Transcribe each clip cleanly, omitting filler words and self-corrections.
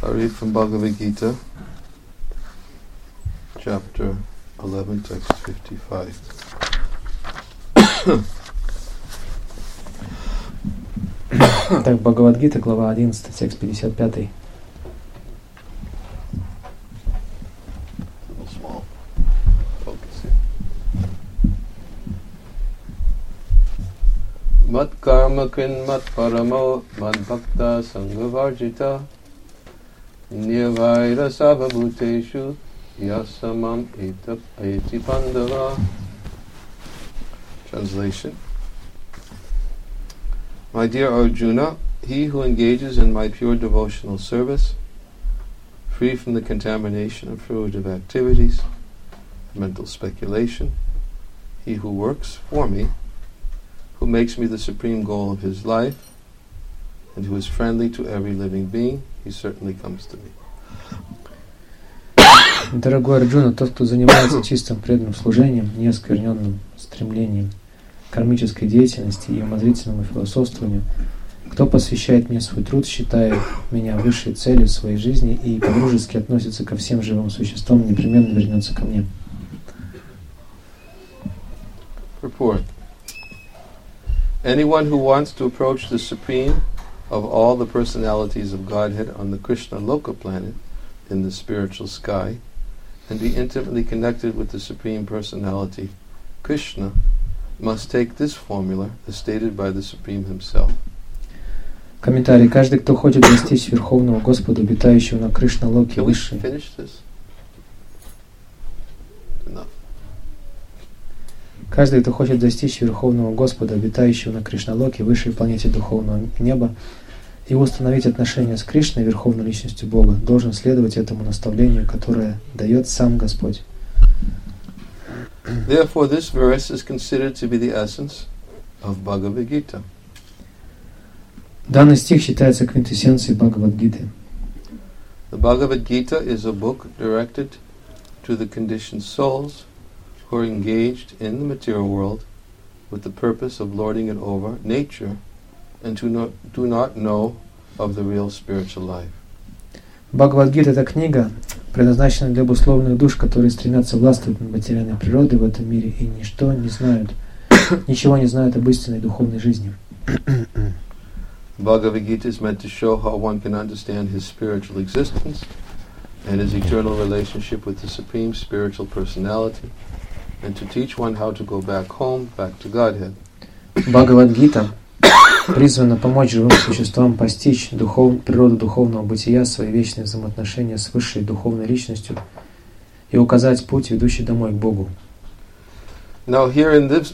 I read from Bhagavad Gita, chapter 11, text 55. Так, Бхагавад-гита, глава 11, текст 55. Mat karma krin mat paramo mad bhakta sanghavarjita nirvaira sabhabhuteshu yasamam eti pandava. Translation. My dear Arjuna, he who engages in my pure devotional service, free from the contamination of fruitive activities, mental speculation, he who works for me, who makes me the supreme goal of his life, and who is friendly to every living being, he certainly comes to me. Дорогой Арджуна, тот, кто занимается чистым преданным служением, неоскверненным стремлением кармической деятельности и умозрительному философствованию, кто посвящает мне свой труд, считает меня высшей целью своей жизни и по-дружески относится ко всем живым существам, непременно вернется ко мне. Purport. Anyone who wants to approach the supreme of all the personalities of Godhead on the Krishna Loka planet in the spiritual sky and be intimately connected with the Supreme Personality, Krishna, must take this formula as stated by the Supreme Himself. Комментарий. Каждый, кто хочет достичь Верховного Господа, обитающего на Кришна-локе высшей. Каждый, кто хочет достичь Верховного Господа, обитающего на Кришна-локе, высшей планете духовного неба, и установить отношения с Кришной, Верховной Личностью Бога, должен следовать этому наставлению, которое дает сам Господь. Therefore, this verse is considered to be the essence of Bhagavad Gita. Данный стих считается квинтэссенцией Бхагавад-гиты. The Bhagavad Gita is a book directed to the conditioned souls who are engaged in the material world with the purpose of lording it over nature and do not know of the real spiritual life. Бхагавад-гита — это книга, предназначена для обусловленных душ, которые стремятся властвовать над материальной природой в этом мире и ничего не знают об истинной духовной жизни. Bhagavad Gita is meant to show how one can understand his spiritual existence and his eternal relationship with the Supreme Spiritual Personality, and to teach one how to go back home, back to Godhead. Бхагавад-гита призвана помочь живым существам постичь природу духовного бытия, свои вечные взаимоотношения с высшей духовной личностью и указать путь, ведущий домой к Богу. Now here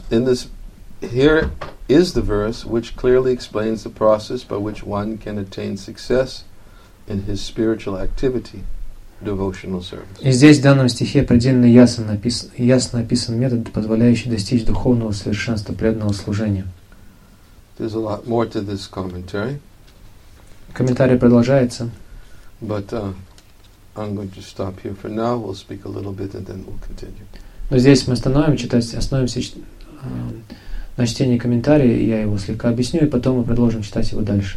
is the verse which clearly explains the process by which one can attain success in his spiritual activity, devotional service. И здесь в данном стихе предельно ясно описан метод, позволяющий достичь духовного совершенства преданного служения. There's a lot more to this commentary. Комментарий продолжается. But I'm going to stop here for now. We'll speak a little bit and then we'll continue. Но здесь мы остановимся на чтении комментария, я его слегка объясню, и потом мы продолжим читать его дальше.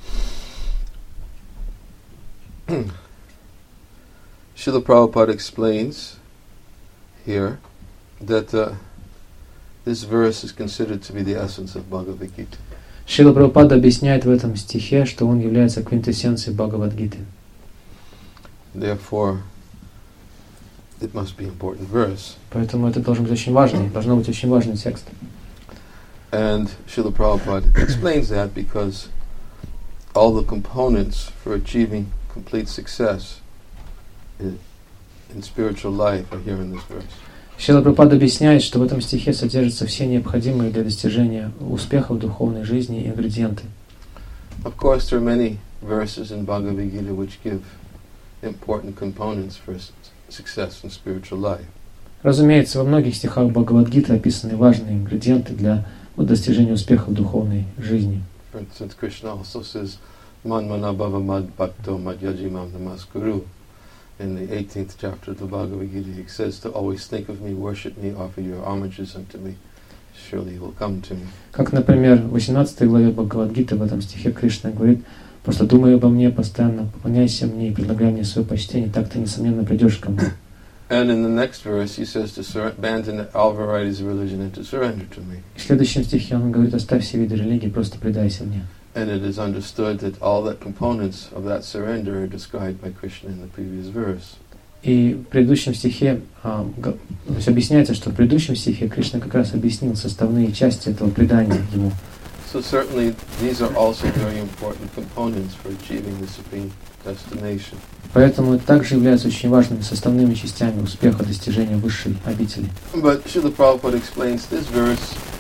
Srila Prabhupada explains here that this verse is considered to be the essence of Bhagavad Gita. Шрила Прабхупада объясняет в этом стихе, что он является квинтэссенцией Бхагавад-гиты. Therefore, it must be an important verse. Поэтому это должен быть очень важный текст. And Srila Prabhupada explains that because all the components for achieving complete success in spiritual life are here in this verse. Шрила Прабхупада объясняет, что в этом стихе содержатся все необходимые для достижения успеха в духовной жизни ингредиенты. Of course, there are many verses in Bhagavad Gita which give important components for success in spiritual life. Разумеется, во многих стихах Бхагавад-гиты описаны важные ингредиенты для достижения успеха в духовной жизни. For instance, Krishna also says, "Man mana bhava mad bhakto mad yajimam namaskuru." In the 18th chapter of the Bhagavad Gita, he says to always think of me, worship me, offer your homages unto me. Surely you will come to me. Как, например, в 18 главе Бхагавад-гиты в этом стихе Кришна говорит: Просто думай обо мне постоянно, поклоняйся мне и предлагай мне свое почтение, так ты, несомненно, придешь ко мне. And in the next verse, he says to abandon all varieties of religion and to surrender to me. В следующем стихе он говорит: оставь все виды религии, просто предайся мне. And it is understood that all the components of that surrender are described by Krishna in the previous verse. И в предыдущем стихе объясняется, что в предыдущем стихе Кришна как раз объяснил составные части этого предания ему. So certainly these are also very important components for achieving the supreme destination. Поэтому это также являются очень важными составными частями успеха достижения высшей обители. But Srila Prabhupada explains this verse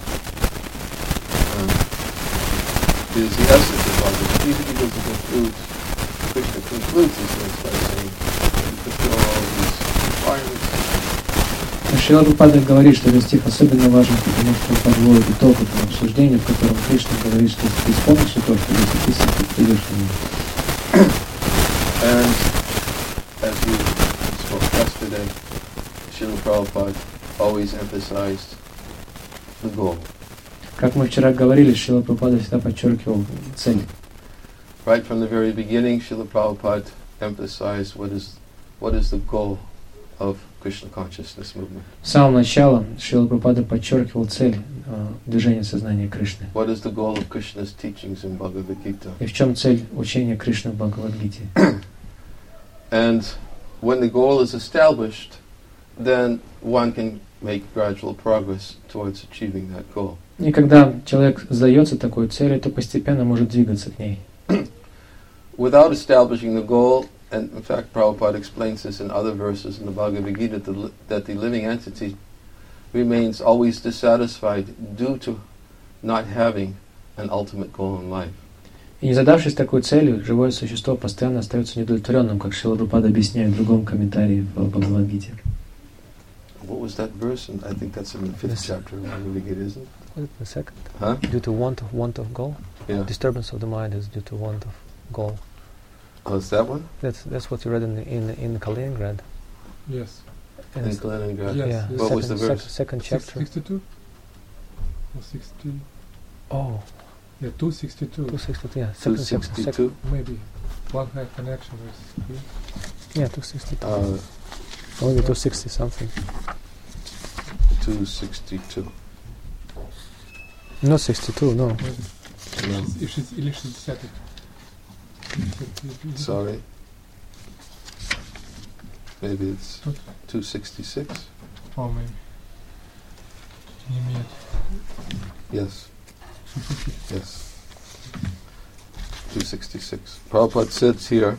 is the essence of Bhagavad Gita because it concludes, Krishna concludes this verse by saying, you fulfill all these requirements. Шрила Прабхупада говорит, что этот стих особенно важен, потому что он подводит итог этому обсуждению, в котором Кришна говорит, что если ты исполнишь то, что если ты придешь к нему. And as we spoke yesterday, Srila Prabhupada always emphasized the goal. Как мы вчера говорили, Шрила Прабхупада всегда подчеркивал цель. Right from the very beginning, Srila Prabhupada emphasized what is the goal of Krishna consciousness movement. С самого начала Шрила Прабхупада подчеркивал цель движения сознания Кришны. What is the goal of Krishna's teachings in Bhagavad Gita? И в чем цель учения Кришны в Бхагавад-гите? And when the goal is established, then one can make gradual progress towards achieving that goal. И когда человек сдается такой цели, то постепенно может двигаться к ней. Without establishing the goal, and in fact Prabhupada explains this in other verses in the Bhagavad Gita, that the living entity remains always dissatisfied due to not having an ultimate goal in life. И не задавшись такой целью, живое существо постоянно остается неудовлетворенным, как Шрила Прабхупада объясняет в другом комментарии в Бхагавад-гите. What was that verse? And I think that's in the 5th chapter of Bhagavad Gita, isn't it? The second. Huh? Due to want of goal. Yeah. Disturbance of the mind is due to want of goal. Oh, is that one? That's what you read in Kaliningrad. Yes. And In it's- Kaliningrad? Yes, yeah. yes. What was the verse? Second chapter. 62? Or 60? Oh, Yeah, 262. 262. Yeah. Second chapter. 262? Maybe. One high connection with screen. Yeah, 262. Uh, Maybe 260 something. 262. Not 62. No. Maybe. No. Или 60. Sorry. Maybe it's 266? Oh, maybe. Не имеет. Yes. Yes. 266. Prabhupada says here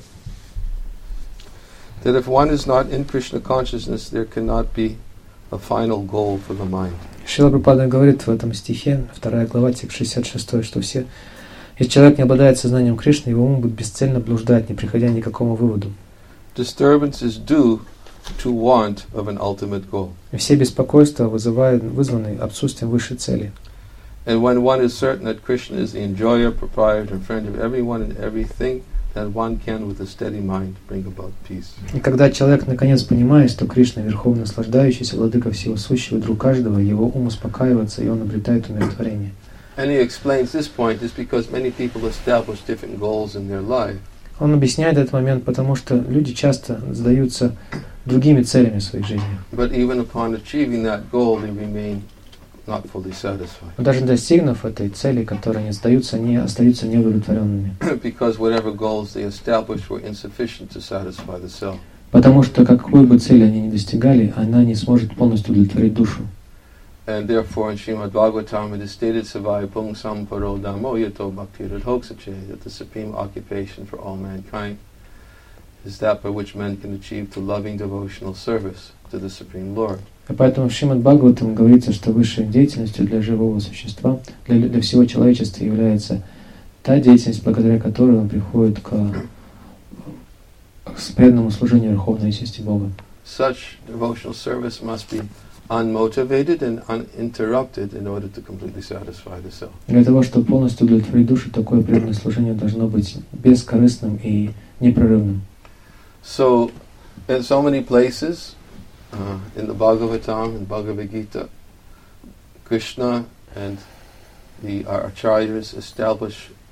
that if one is not in Krishna consciousness, there cannot be a final goal for the mind. Шрила Прабхупада говорит в этом стихе, 2 глава, текст 66, что если человек не обладает сознанием Кришны, его ум будет бесцельно блуждать, не приходя ни к какому выводу. Disturbance is due to want of an ultimate goal. И все беспокойства вызваны отсутствием высшей цели. And when one is certain that Krishna is the enjoyer, proprietor, and friend of everyone and everything, then one can, with a steady mind, bring about peace. И когда человек наконец понимает, что Кришна верховный наслаждающийся, владыка всего сущего, друг каждого, его ум успокаивается, и он обретает умиротворение. And he explains this point is because many people establish different goals in their life. Он объясняет этот момент, потому что люди часто задаются другими целями в своей жизни. But even upon achieving that goal, they remain not fully satisfied. Но даже достигнув этой цели, которые они сдаются, они остаются неудовлетворенными. Because whatever goals they established were insufficient to satisfy the self. Потому что какой бы цели они ни достигали, она не сможет полностью удовлетворить душу. And therefore in Srimad Bhagavatam it is stated Savaya Pungsam Paro Dhammo Yato Bhaktirat Hoksache, that the supreme occupation for all mankind is that by which men can achieve to loving devotional service to the Supreme Lord. И поэтому в Шримад Бхагаватам говорится, что высшей деятельностью для живого существа, для всего человечества является та деятельность, благодаря которой он приходит к преданному служению Верховной Личности Бога. Such devotional service must be unmotivated and uninterrupted in order to completely satisfy the self. Для того, чтобы полностью удовлетворить душу, такое преданное служение должно быть бескорыстным и непрерывным. So, in so many places, in the Bhagavatam and Bhagavad Gita, Krishna and the Acharyas establish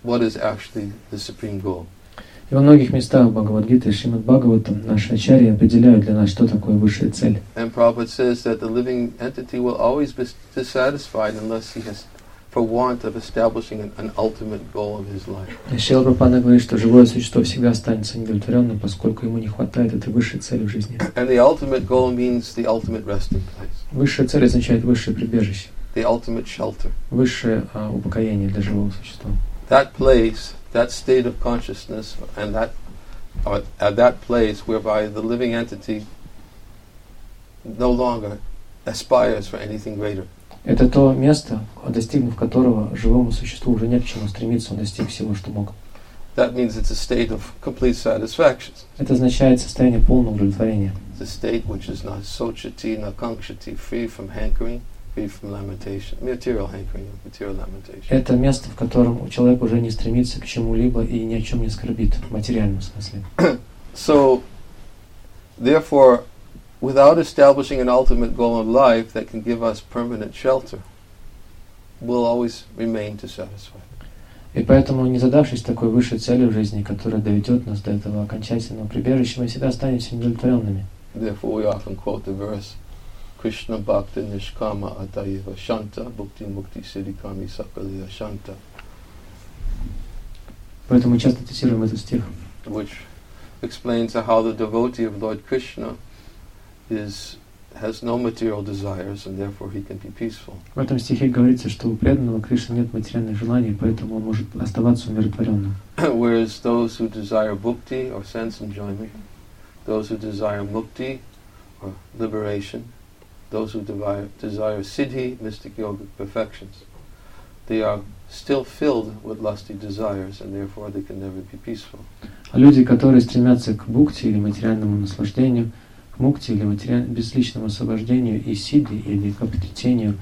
what is actually the supreme goal. И во многих местах Бхагавад-гиты и Шримад Бхагаватам наши ачарьи определяют для нас, что такое высшая цель. And Prabhupada says that the living entity will always be dissatisfied unless he has, for want of establishing an ultimate goal of his life. И Шрила Прабхупада говорит, что живое существо всегда останется неудовлетворенным, поскольку ему не хватает этой высшей цели в жизни. And the ultimate goal means the ultimate resting place, Высшая цель означает высшее прибежище, the ultimate shelter. высшее упокоение для живого существа. That place, that state of consciousness, and that place whereby the living entity no longer aspires for anything greater. Это то место, достигнув которого живому существу уже нет к чему стремиться, он достиг всего, что мог. That means it's a state of complete satisfaction. Это означает состояние полного удовлетворения. It's a state which is not sochati, not kankshati, free from hankering, free from lamentation, material hankering, material lamentation. Это место, в котором человек уже не стремится к чему-либо и ни о чем не скорбит, в материальном смысле. So, therefore, without establishing an ultimate goal in life that can give us permanent shelter, we'll always remain dissatisfied. И поэтому, не задавшись такой высшей целью в жизни, которая доведет нас до этого окончательного прибежища, мы всегда останемся неудовлетворенными. Therefore, we often quote the verse, Krishna Bhakta Nishkama Atayeva Shanta Bhukti Mukti Siddhikami Sakaliya Shanta, Поэтому мы часто цитируем этот стих, which explains how the devotee of Lord Krishna has no material desires and therefore he can be peaceful. В этом стихе говорится, что у преданного Кришны нет материальных желаний, поэтому он может оставаться умиротворенным. Whereas those who desire bhukti or sense enjoyment, those who desire mukti or liberation, those who desire siddhi, mystic yogic perfections, they are still filled with lusty desires and therefore they can never be peaceful. А люди, которые стремятся к бхукти или материальному наслаждению, к мукти или безличному освобождению и сидди или к обретению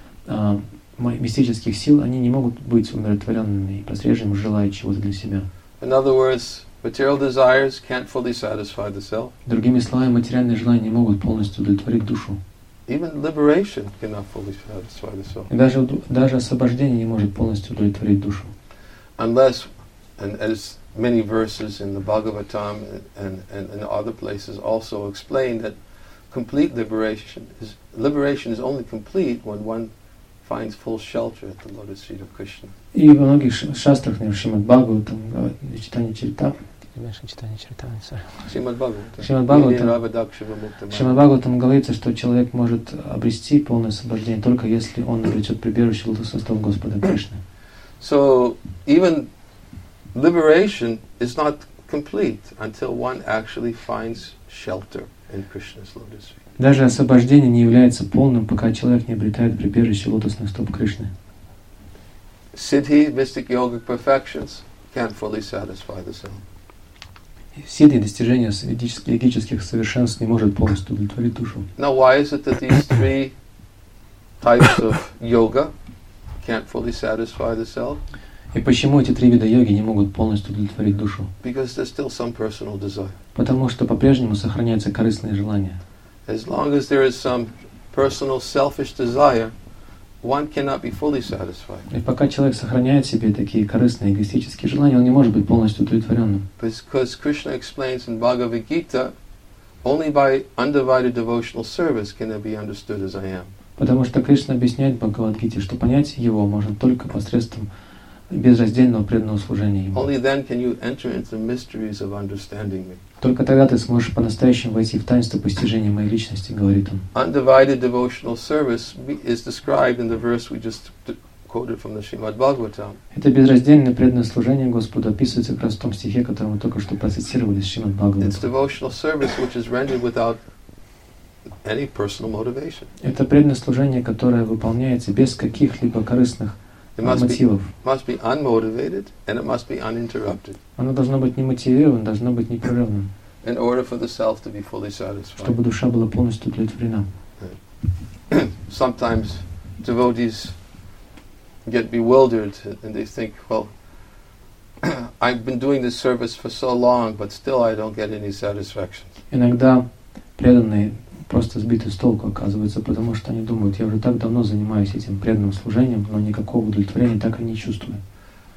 мистических сил, они не могут быть умиротворенными и по-прежнему желая чего-то для себя. In other words, material desires can't fully satisfy the self. Другими словами, материальные желания не могут полностью удовлетворить душу. Even liberation cannot fully satisfy the soul. И даже освобождение не может полностью удовлетворить душу. Unless, and as many verses in the Bhagavatam and in other places also explain that complete liberation is only complete when one finds full shelter at the lotus feet of Krishna. И во многих шастрах, например, Шримад Бхагаватам, читание Чаритамрити, Шримад Бхагаватам говорится, что человек может обрести полное освобождение только если он обретет прибежище в лотосных стопах Господа Кришны. So even liberation is not complete until one actually finds shelter in Krishna's lotus feet. Даже освобождение не является полным, пока человек не обретает прибежище лотосных стоп Кришны. Siddhi, mystic yogic perfections, can't fully satisfy the soul. Сиддхи, достижение йогических совершенств, не может полностью удовлетворить душу. Now, why is it that these three types of yoga can't fully satisfy the self? И почему эти три вида йоги не могут полностью удовлетворить душу? Because there's still some personal desire. Потому что по-прежнему сохраняются корыстные желания. As long as there is some personal selfish desire, one cannot be fully satisfied. И пока человек сохраняет в себе такие корыстные эгоистические желания, он не может быть полностью удовлетворенным. Because Krishna explains in Bhagavad Gita, only by undivided devotional service can it be understood as I am. Потому что Кришна объясняет в Бхагавад-гите, что понять его можно только посредством безраздельного преданного служения ему. Only then can you enter into the mysteries of understanding me. Только тогда ты сможешь по-настоящему войти в таинство постижения моей личности, говорит он. Undivided devotional service is described in the verse we just quoted from the Srimad Bhagavatam. Это безраздельное преданное служение Господу описывается как раз в том стихе, который мы только что процитировали из Шримад Бхагаватам. It's devotional service which is rendered without any personal motivation. Это преданное служение, которое выполняется без каких-либо корыстных мотивов. Must be unmotivated and it must be uninterrupted. Оно должно быть немотивированным, должно быть непрерывным, in order for the self to be fully satisfied. Чтобы душа была полностью удовлетворена. Sometimes devotees get bewildered and they think, well, I've been doing this service for so long, but still I don't get any satisfaction. Иногда преданные просто сбиты с толку оказываются, потому что они думают, я уже так давно занимаюсь этим преданным служением, но никакого удовлетворения так и не чувствую.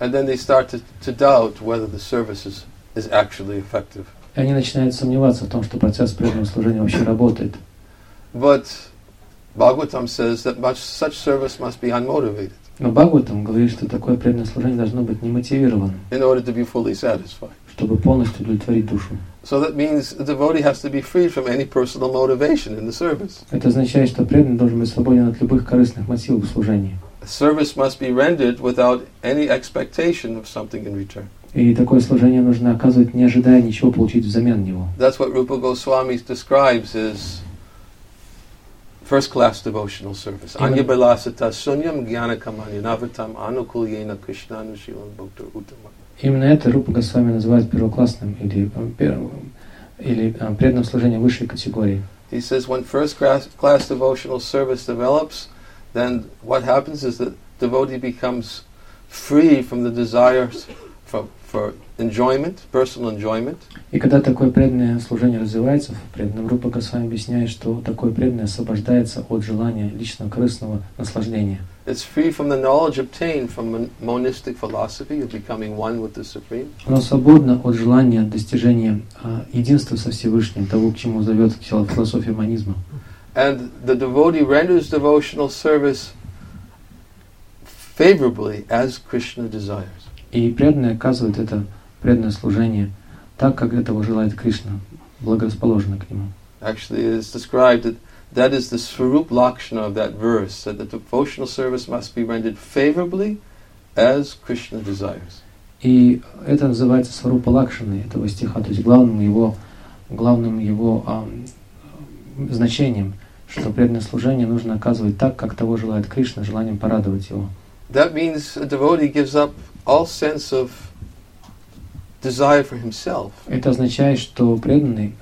And then they start to doubt whether the service is actually effective. И они начинают сомневаться в том, что процесс преданного служения вообще работает. But Bhagavatam says that such service must be unmotivated Но Бхагаватам говорит, что такое преданное служение должно быть немотивированным, in order to be fully satisfied. чтобы полностью удовлетворить душу. So that means the devotee has to be free from any personal motivation in the service. Это означает, что преданный должен быть свободен от любых корыстных мотивов в служении. Service must be rendered without any expectation of something in return. И такое служение нужно оказывать, не ожидая ничего получить взамен него. That's what Rupa Goswami describes as first-class devotional service. Anya Balasata Sunyam Jnana Kamanya Navatam Anukulyena Krishnanushilam Bhakta Uttama. Именно это Рупа Госвами называет первоклассным или преданным служением высшей категории. He says when first-class devotional service develops, then what happens is that devotee becomes free from the desires for enjoyment, personal enjoyment. И когда такое преданное служение развивается, в преданном Рупа Госвами объясняет, что такое преданное освобождается от желания личного корыстного наслаждения. It's free from the knowledge obtained from monistic philosophy of becoming one with the Supreme. Оно свободно от желания достижения единства со Всевышним, того, к чему зовет философия монизма. And the devotee renders devotional service favorably as Krishna desires. И преданный оказывает это преданное служение так, как этого желает Кришна, благорасположенно к нему. Actually, it is described that is the Swarup Lakshana of that verse, that the devotional service must be rendered favorably as Krishna desires. И это называется Сварупа Лакшаны этого стиха, то есть главным его значением, что преданное служение нужно оказывать так, как того желает Кришна, желанием порадовать его. That means a devotee gives up all sense of desire for himself. Это означает, что преданный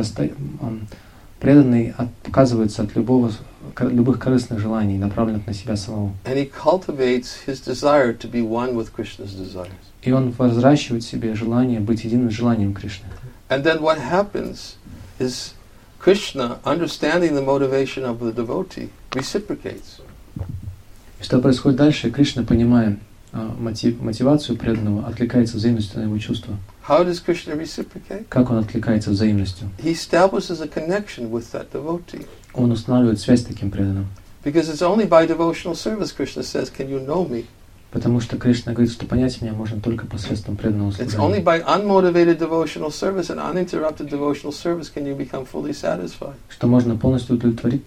отказывается от любых корыстных желаний, направленных на себя самого. And he cultivates his desire to be one with Krishna's desires. И он взращивает в себе желание быть единым с желанием Кришны. And then what happens is Krishna, understanding the motivation of the devotee, reciprocates. И что происходит дальше? Кришна, понимая мотивацию преданного, откликается взаимностью на его чувства. How does Krishna reciprocate? Как он откликается взаимностью? He establishes a connection with that devotee. Он устанавливает связь с таким преданным. Because it's only by devotional service, Krishna says, can you know me? Потому что Кришна говорит, что понять меня можно только посредством преданного It's only служения. by unmotivated devotional service and uninterrupted devotional service can you become fully satisfied. Что можно полностью удовлетворить,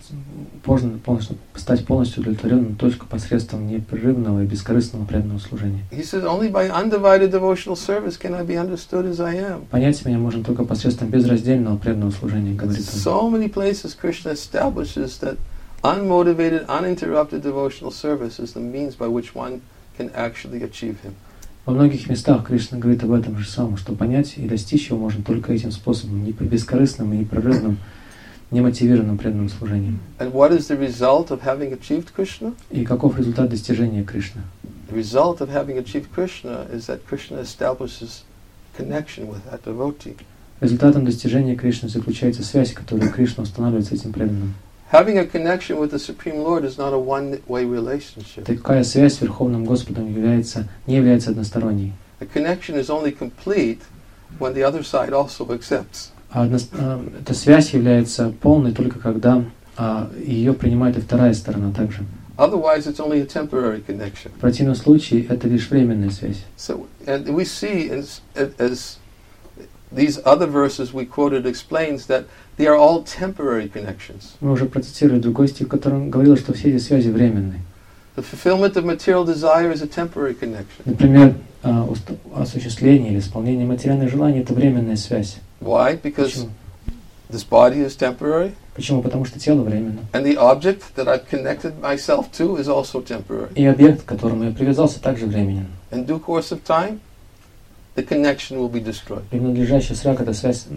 стать полностью удовлетворенным только посредством непрерывного и бескорыстного преданного служения. He says, only by undivided devotional service can I be understood as I am. Понять меня можно только посредством безраздельного преданного служения, In говорит он. so many places Krishna establishes that unmotivated, uninterrupted devotional service is the means by which one can actually achieve him. Во многих местах Кришна говорит об этом же самом, что понять и достичь его можно только этим способом, бескорыстным и непрерывным, немотивированным преданным служением. And what is the result of having achieved Krishna? И каков результат достижения Кришны? The result of having achieved Krishna is that Krishna establishes connection with that devotee. Результатом достижения Кришны заключается связь, которую Кришна устанавливает с этим преданным. Having a connection with the Supreme Lord is not a one-way relationship. Такая связь с Верховным Господом не является односторонней. A connection is only complete when the other side also accepts. Эта связь является полной только когда ее принимает и вторая сторона также. Otherwise, it's only a temporary connection. В противном случае это лишь временная связь. So, and we see as these other verses we quoted explains that they are all temporary connections. Мы уже процитировали другой стих, в котором говорилось, что все эти связи временные. The fulfillment of material desire is a temporary connection. Например, осуществление или исполнение материальных желаний – это временная связь. Why? Because Почему? this body is temporary, Почему? Потому что тело временно. and the object that I've connected myself to is also temporary. И объект, к которому я привязался, также временен. In due course of time, the connection will be destroyed. И в надлежащий срок эта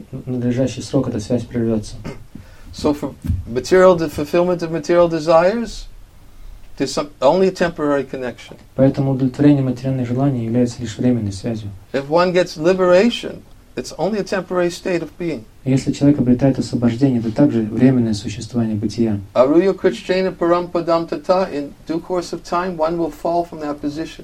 связь прервется. So for the fulfillment of material desires, there's only a temporary connection. Поэтому удовлетворение материальных желаний является лишь временной связью. If one gets liberation, it's only a temporary state of being. И если человек обретает освобождение, это также временное существование бытия. Aruya Krishna Param Padam Tata, in due course of time, one will fall from that position.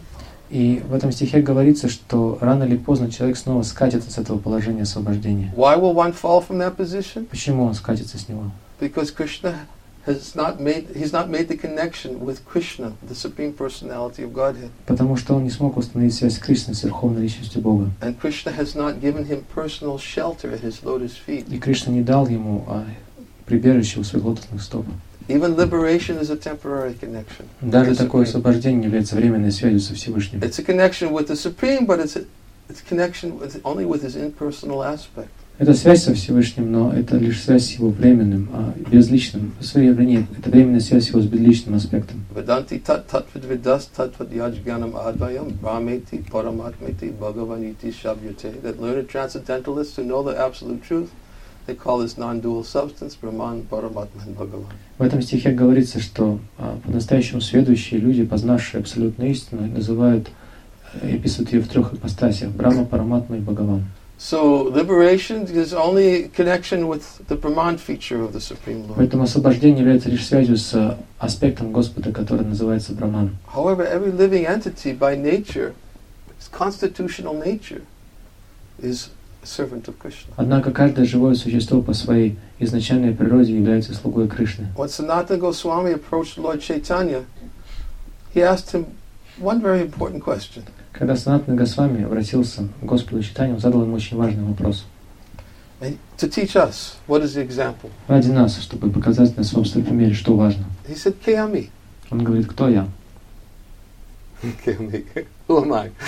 И в этом стихе говорится, что рано или поздно человек снова скатится с этого положения освобождения. Why will one fall from that position? Почему он скатится с него? Because Krishna he's not made the connection with Krishna, the Supreme Personality of Godhead. Потому что он не смог установить связь с Кришной, с Верховной Личностью Бога. And Krishna has not given him personal shelter at his lotus feet. И Кришна не дал ему прибежище у своих лотосных стоп. Even liberation is a temporary connection. Даже такое освобождение является временной связью со Всевышним. It's a connection with the Supreme, but it's connection only with his impersonal aspect. Это связь со Всевышним, но это лишь связь с его временным, безличным. В своей времени это временная связь его с безличным аспектом. Vedanti tat tatvad vidas tatvad yajganam advayam brahmeti paramatmeti bhagavaniti shabhyate. That learned transcendentalists who know the absolute truth, they call this non-dual substance Brahman, Paramatma and Bhagavan. В этом стихе говорится, что по-настоящему сведущие люди, познавшие абсолютную истину, называют и описывают ее в трех ипостасях: Брахма, Параматма и Бхагаван. So liberation is only connection with the Brahman feature of the Supreme Lord. Поэтому освобождение является лишь связью с аспектом Господа, который называется Браман. However, every living entity by nature, its constitutional nature, is a servant of Krishna. Однако каждое живое существо по своей изначальной природе является слугой Кришны. When Sanatana Goswami approached Lord Chaitanya, he asked him one very important question. Когда Санатана Госвами обратился к Господу Чайтанье, он задал ему очень важный вопрос. To teach us, what is the example? Ради нас, чтобы показать на собственном примере, что важно. He said, Kayami. Он говорит, кто я? Kayami. Who am I?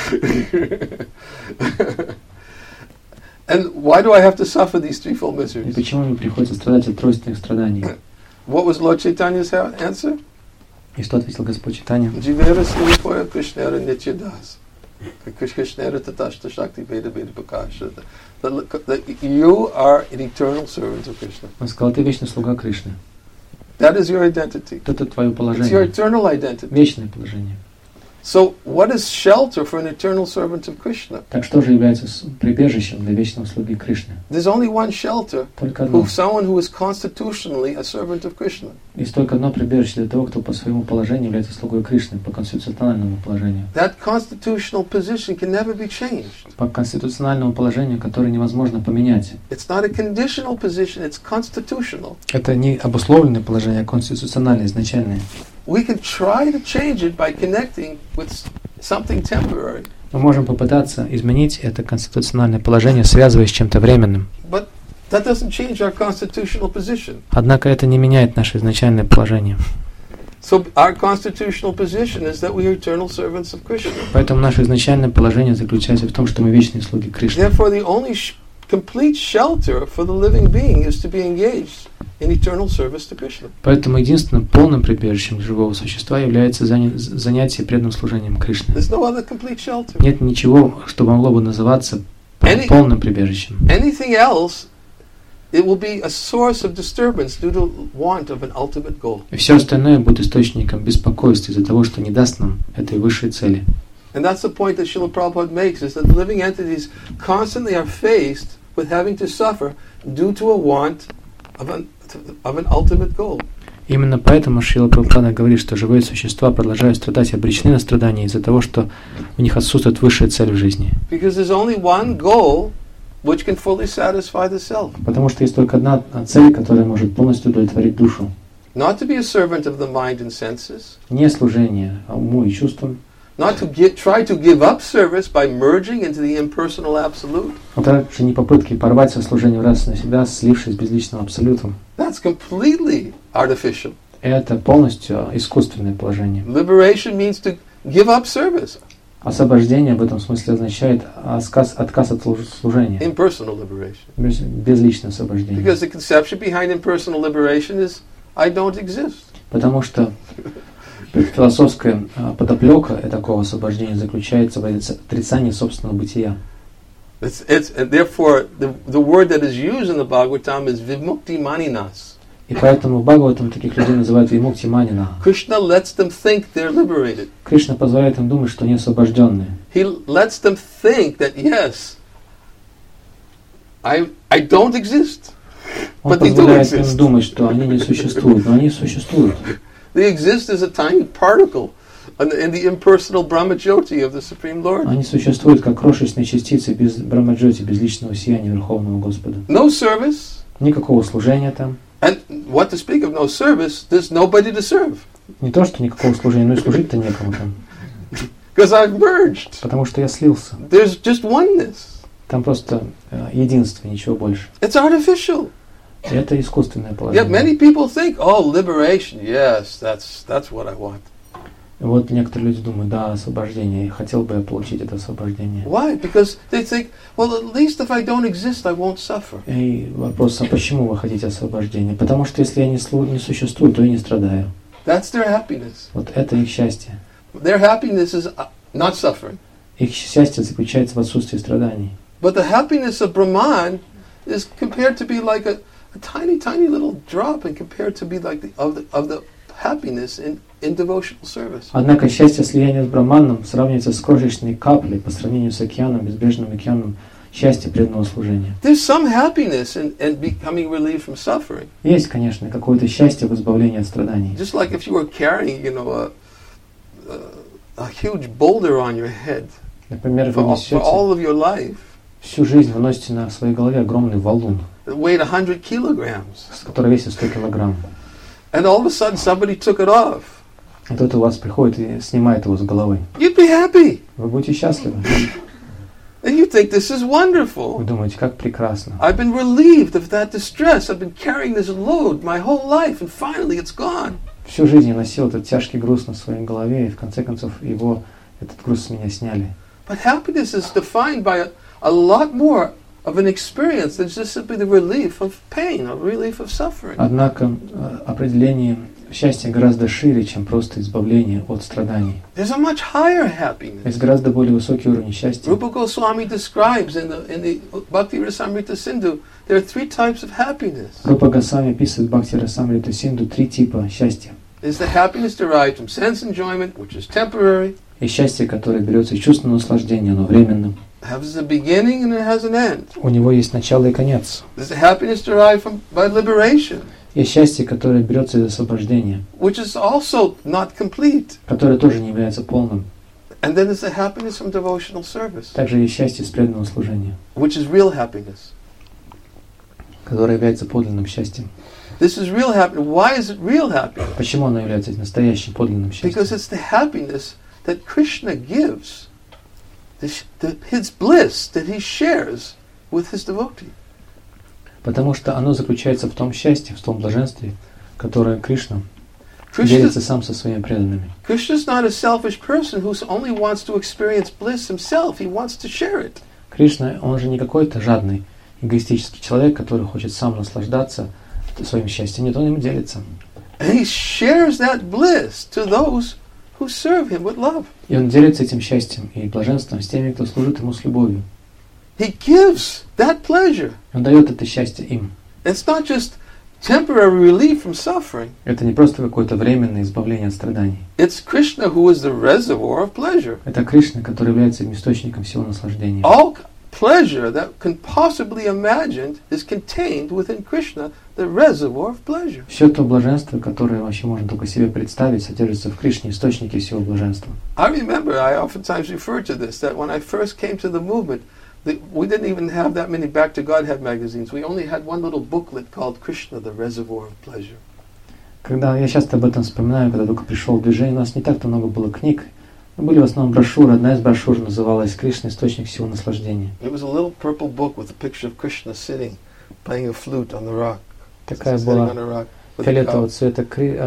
And why do I have to suffer these threefold И miseries? почему мне приходится страдать от тройственных страданий? What was Lord Chaitanya's answer? И что ответил Господь Чайтанья? Jivera Sripoya Krishnera Nityadas. Krishnera Tatashta Shakti Veda Veda Prakasha. That you are an eternal servant of Krishna. Он сказал, ты вечный слуга Кришны. That is your identity. Это твое It's your положение, eternal identity. вечное положение. So, what is shelter for an eternal servant of Krishna? Так что же является прибежищем для вечного слуги Кришны? There's only one shelter Только одно. someone who is constitutionally a servant of Krishna. Есть только одно прибежище для того, кто по своему положению является слугой Кришны, по конституциональному положению. That constitutional position can never be changed. По конституциональному положению, которое невозможно поменять. It's not a conditional position, it's constitutional. Это не обусловленное положение, а конституциональное, изначальное. We can try to change it by connecting with something temporary. Мы можем попытаться изменить это конституциональное положение, связываясь с чем-то временным. But that doesn't change our constitutional position. Однако это не меняет наше изначальное положение. So our constitutional position is that we are eternal servants of Krishna. Поэтому наше изначальное положение заключается в том, что мы вечные слуги Кришны. Therefore, the only complete shelter for the living being is to be engaged in eternal service to Krishna. Поэтому единственным полным прибежищем живого существа является занятие преданным служением Кришны. There's no other complete shelter. Нет ничего, что могло бы называться полным прибежищем. Anything else, it will be a source of disturbance due to want of an ultimate goal. И все остальное будет источником беспокойства из-за того, что не даст нам этой высшей цели. And that's the point that Srila Prabhupada makes, is that the living entities constantly are faced with having to suffer due to a want of an ultimate goal. Именно поэтому Шрила Прабхупада говорит, что живые существа продолжают страдать и обречены на страдания из-за того, что у них отсутствует высшая цель в жизни. Because there's only one goal which can fully satisfy the self. Потому что есть только одна цель, которая может полностью удовлетворить душу. Not to be a servant of the mind and senses. Не служение уму и чувствам. Not to try to give up service by merging into the impersonal absolute. А также не попытки порвать со служением раз навсегда, слившись с безличным абсолютом. That's completely artificial. Это полностью искусственное положение. Liberation means to give up service. Освобождение в этом смысле означает отказ от служения. Impersonal liberation. Безличное освобождение. Because the conception behind impersonal liberation is I don't exist. Потому что философская подоплека такого освобождения заключается в отрицании собственного бытия. And therefore, the word that is used in the Bhagavatam is vimukti maninas. И поэтому в Бхагаватам таких людей называют вимукти манина. Krishna lets them think they're liberated. Кришна позволяет им думать, что они освобожденные. He lets them think that yes, I don't exist. Он позволяет им думать, что они не существуют, но они существуют. They exist as a tiny particle in the impersonal Brahmajyoti of the Supreme Lord. Они существуют как крошечные частицы без Брахмаджоти, без личного сияния Верховного Господа. No service. Никакого служения там. And what to speak of no service, there's nobody to serve. Не то, что никакого служения, но и служить-то некому там. Because I've merged. Потому что я слился. There's just oneness. Там просто единство, ничего больше. It's artificial. И это искусственное Yet положение. many people think, oh, liberation, yes, that's what I want. Вот некоторые люди думают, да, освобождение, и хотел бы я получить это освобождение. Why? Because they think, well, at least if I don't exist, I won't suffer. И вопрос, а почему вы хотите освобождения? Потому что если я не существую, то и не страдаю. That's their happiness. Вот это их счастье. Their happiness is not suffering. Их счастье заключается в отсутствии страданий. But the happiness of Brahman is compared to be like a tiny, tiny little drop, and compared to be like the happiness in devotional service. Однако счастье слияния с Брахманом сравнивается с крошечной каплей по сравнению с океаном, безбрежным океаном счастья преданного служения. There's some happiness in becoming relieved from suffering. Есть, конечно, какое-то счастье в избавлении от страданий. Just like if you were carrying, a huge boulder on your head Например, вы for несете all of your life, всю жизнь, вы носите на своей голове огромный валун, that weighed 100 kilograms, который весит 100 килограмм. and all of a sudden somebody took it off. И тут у вас приходит и снимает его с головы. You'd be happy, Вы будете счастливы. and you think this is Вы wonderful. думаете, как прекрасно. I've been relieved of that distress. I've been carrying this load my whole life, and finally it's gone. Всю жизнь я носил этот тяжкий груз на своей голове, и в конце концов этот груз с меня сняли. But happiness is defined by a lot more of an experience than just simply the relief of pain or relief of suffering. Однако определение счастья гораздо шире, чем просто избавление от страданий. There's a much higher happiness. Есть гораздо более высокий уровень счастья. Rupa Goswami describes in the Bhakti Rasamrita Sindhu, there are 3 types of happiness. Рупа Госвами описывает в Бхакти Расамрита Синду 3 типа счастья. There's the happiness derived from sense enjoyment, which is temporary. И счастье, которое берется из чувственного наслаждения, оно временно. It has a beginning and it has an end. У него есть начало и конец. There's the happiness derived by liberation, Есть счастье, которое берется из освобождения, which is also not complete. которое тоже не является полным. And then there's the happiness from devotional service, Также есть счастье из преданного служения, which is real happiness. которое является подлинным счастьем. This is real happiness. Why is it real happiness? Почему оно является настоящим подлинным Because счастьем? it's the happiness that Krishna gives, his bliss that he shares with his devotee. Потому что оно заключается в том счастье, в том блаженстве, которое Кришна Krishna, делится сам со своими преданными. Krishna's not a selfish person who only wants to experience bliss himself. He wants to share it. Кришна, он же не какой-то жадный, эгоистический человек, который хочет сам наслаждаться своим счастьем. Нет, он им делится. And he shares that bliss to those who serve him with love. И он делится этим счастьем и блаженством с теми, кто служит ему с любовью. He gives that pleasure. Он дает это счастье им. It's not just temporary relief from suffering. Это не просто какое-то временное избавление от страданий. It's Krishna who is the reservoir of pleasure. Это Кришна, который является источником всего наслаждения. All pleasure that can possibly imagined is contained within Krishna, the reservoir of pleasure. Все то блаженство, которое вообще можно только себе представить, содержится в Кришне, источнике всего блаженства. I remember, I oftentimes refer to this, that when I first came to the movement, we didn't even have that many Back to Godhead magazines. We only had one little booklet called Krishna, the Reservoir of Pleasure. Когда я часто об этом вспоминаю, когда только пришел в движение, у нас не так-то много было книг. Были в основном брошюры. Одна из брошюр называлась «Кришна. Источник всего наслаждения». It was a little purple book with a picture of Krishna sitting, playing a flute on the rock. Такая Sitting была on a rock with a фиолетового cup. цвета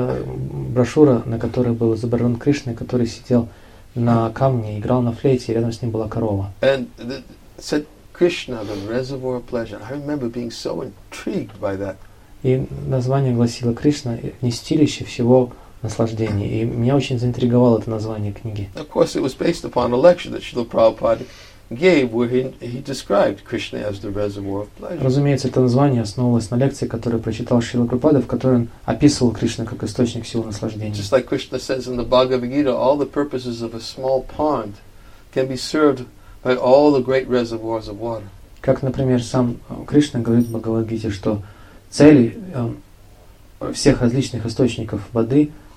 брошюра, на которой был изображен Кришна, который сидел на камне, играл на флейте, и рядом с ним была корова. And it said Krishna, the Reservoir of Pleasure. I remember being so intrigued by that. И название гласило «Кришна. Вместилище всего наслаждения». И меня очень заинтриговало это название книги. Of course, it was based upon a lecture that Srila Prabhupada gave where he described Krishna as the reservoir of pleasure. Разумеется, это название основывалось на лекции, которую прочитал Шрила Прабхупада, в которой он описывал Кришну как источник всего наслаждения. Just like Krishna says in the Bhagavad Gita, all the purposes of a small pond can be served by all the great reservoirs of water. Как, например, сам Кришна говорит в Бхагавад-гите, что цели всех различных источников воды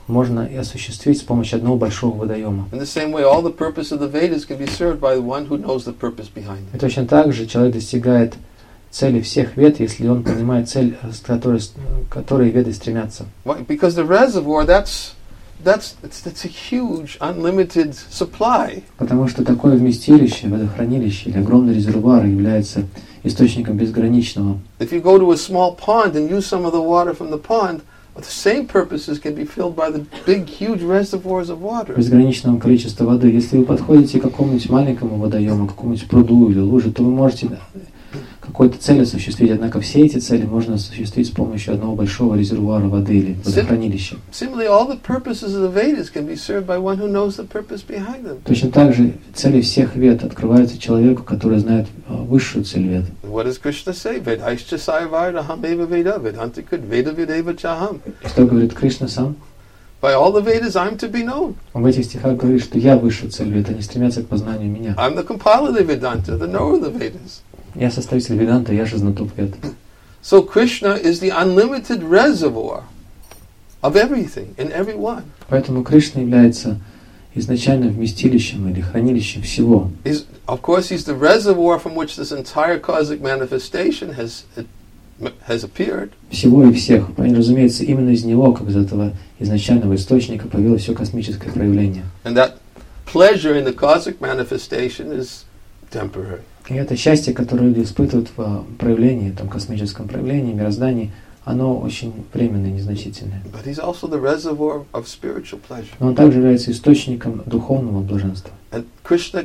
можно и осуществить с помощью одного большого водоема. In the same way, all the purpose of the Vedas can be served by the one who knows the purpose behind И it. точно так же человек достигает цели всех вед, если он понимает цель, к которой веды стремятся. Why? Because the reservoir, that's a huge, unlimited supply. Потому что такое вместилище, водохранилище или огромный резервуар является источником безграничного. If you go to a small pond and use some of the water from the pond, the same purposes can be filled by the big, huge reservoirs of water. Безграничного количества воды. Если вы подходите к какому-нибудь маленькому водоему, к какому-нибудь пруду или луже, то вы можете какую-то цель осуществить, однако все эти цели можно осуществить с помощью одного большого резервуара воды или водохранилища. Similarly, all the purposes of the Vedas can be served by one who knows the purpose behind them. Точно так же цели всех вед открываются человеку, который знает высшую цель вед. What does Krishna say? Vedaishcha sayavardaham eva veda vedantikad veda vedeva chaham. И что говорит Кришна сам? By all the Vedas I'm to be known. Он в этих стихах говорит, что я высшую цель вед, они стремятся к познанию меня. I'm the compiler of the Vedanta, the knower of the Vedas. Я составитель Веданта, я же знаток вед. So Krishna is the unlimited reservoir of everything in everyone. Поэтому Кришна является изначально вместилищем или хранилищем всего. Of course, he's the reservoir from which this entire cosmic manifestation has appeared. Всего и всех. И, разумеется, именно из него, как из этого изначального источника, появилось все космическое проявление. And that pleasure in the cosmic manifestation is temporary. И это счастье, которое люди испытывают в проявлении, там, космическом проявлении, мираздании, оно очень временное, незначительное. But he's also the reservoir of spiritual pleasure. Но он также является источником духовного блаженства. And Krishna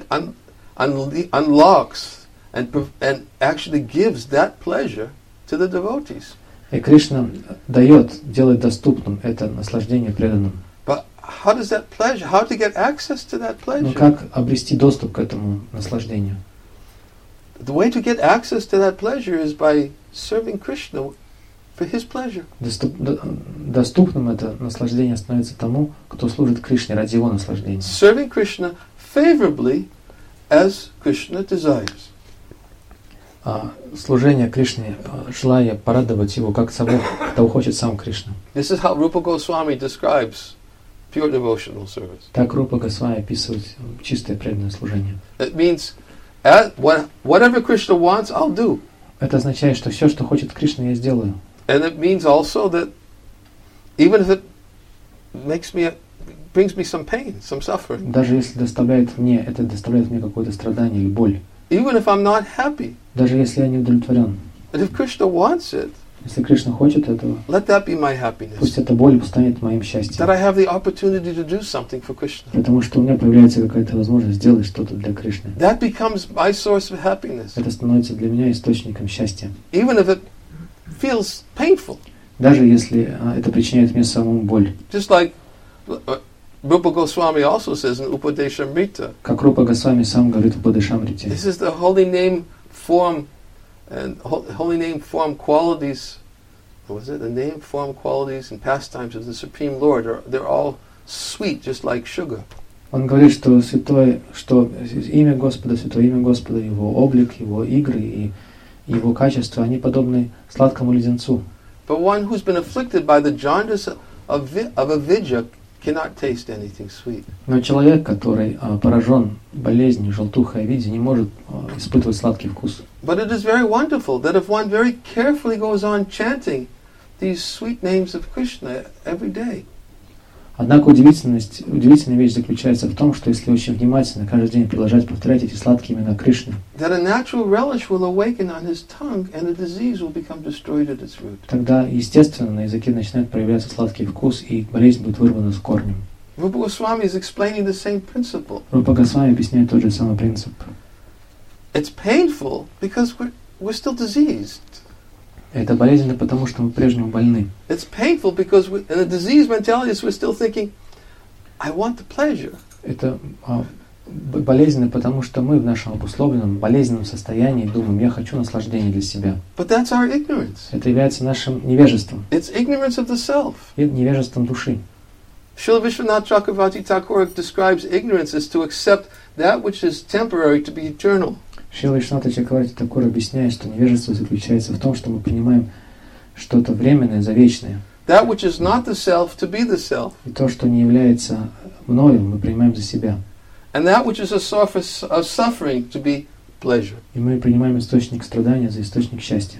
unlocks and actually gives that pleasure to the devotees. И Кришна делает доступным это наслаждение преданным. But how does that pleasure, how to get access to that pleasure? Но как обрести доступ к этому наслаждению? The way to get access to that pleasure is by serving Krishna for his pleasure. Доступным это наслаждение становится тому, кто служит Кришне ради его наслаждения. Serving Krishna favorably as Krishna desires. Служение Кришне, желая порадовать его, как того хочет сам Кришна. This is how Rupa Goswami describes pure devotional service. Так Рупа Госвами описывает чистое преданное служение. It means whatever Krishna wants, I'll do. Это означает, что все, что хочет Кришна, я сделаю. And it means also that even if it brings me some pain, some suffering. Даже если доставляет мне какое-то страдание или боль. Even if I'm not happy. Даже если я не удовлетворен. But if Krishna wants it, если Кришна хочет этого, let that be my happiness. Пусть эта боль станет моим счастьем. That I have the opportunity to do something for Krishna. Потому что у меня появляется какая-то возможность сделать что-то для Кришны. That becomes my source of happiness. Это становится для меня источником счастья. Even if it feels painful. Даже если это причиняет мне самому боль. Just like Rupa Goswami also says in Upadeshamrita. Как Рупа Госвами сам говорит в Упадешамрите. This is the holy name form and holy name form qualities. What was it? The name form qualities and pastimes of the Supreme Lord they're all sweet, just like sugar. Он говорит, что имя Господа, святое имя Господа, его облик, его игры и его качества, они подобны сладкому леденцу. But one who's been afflicted by the jaundice of avidya cannot taste anything sweet. Но человек, который поражен болезнью желтухой авидии, не может испытывать сладкий вкус. But it is very wonderful that if one very carefully goes on chanting these sweet names of Krishna every day. Однако удивительная вещь заключается в том, что если очень внимательно каждый день продолжать повторять эти сладкие имена Кришны, тогда естественно на языке начинает проявляться сладкий вкус, и болезнь будет вырвана с корнем. Rupa Goswami is explaining the same principle. Рупа Госвами объясняет тот же самый принцип. It's painful because we're still diseased. Это болезненно, потому что мы по-прежнему больны. It's painful because in a diseased mentality we're still thinking, I want the pleasure. Это болезненно, потому что мы в нашем обусловленном болезненном состоянии думаем, я хочу наслаждения для себя. But that's our ignorance. Это является нашим невежеством. It's ignorance of the self. И невежеством души. Srila Vishwanath Chakravarti Thakur describes ignorance as to accept that which is temporary to be eternal. Шрила Вишванатха Чакраварти Тхакур объясняет, что невежество заключается в том, что мы принимаем что-то временное за вечное. that which is not the self to be the self, И то, что не является мною, мы принимаем за себя. and that which is a source of suffering to be pleasure. И мы принимаем источник страдания за источник счастья.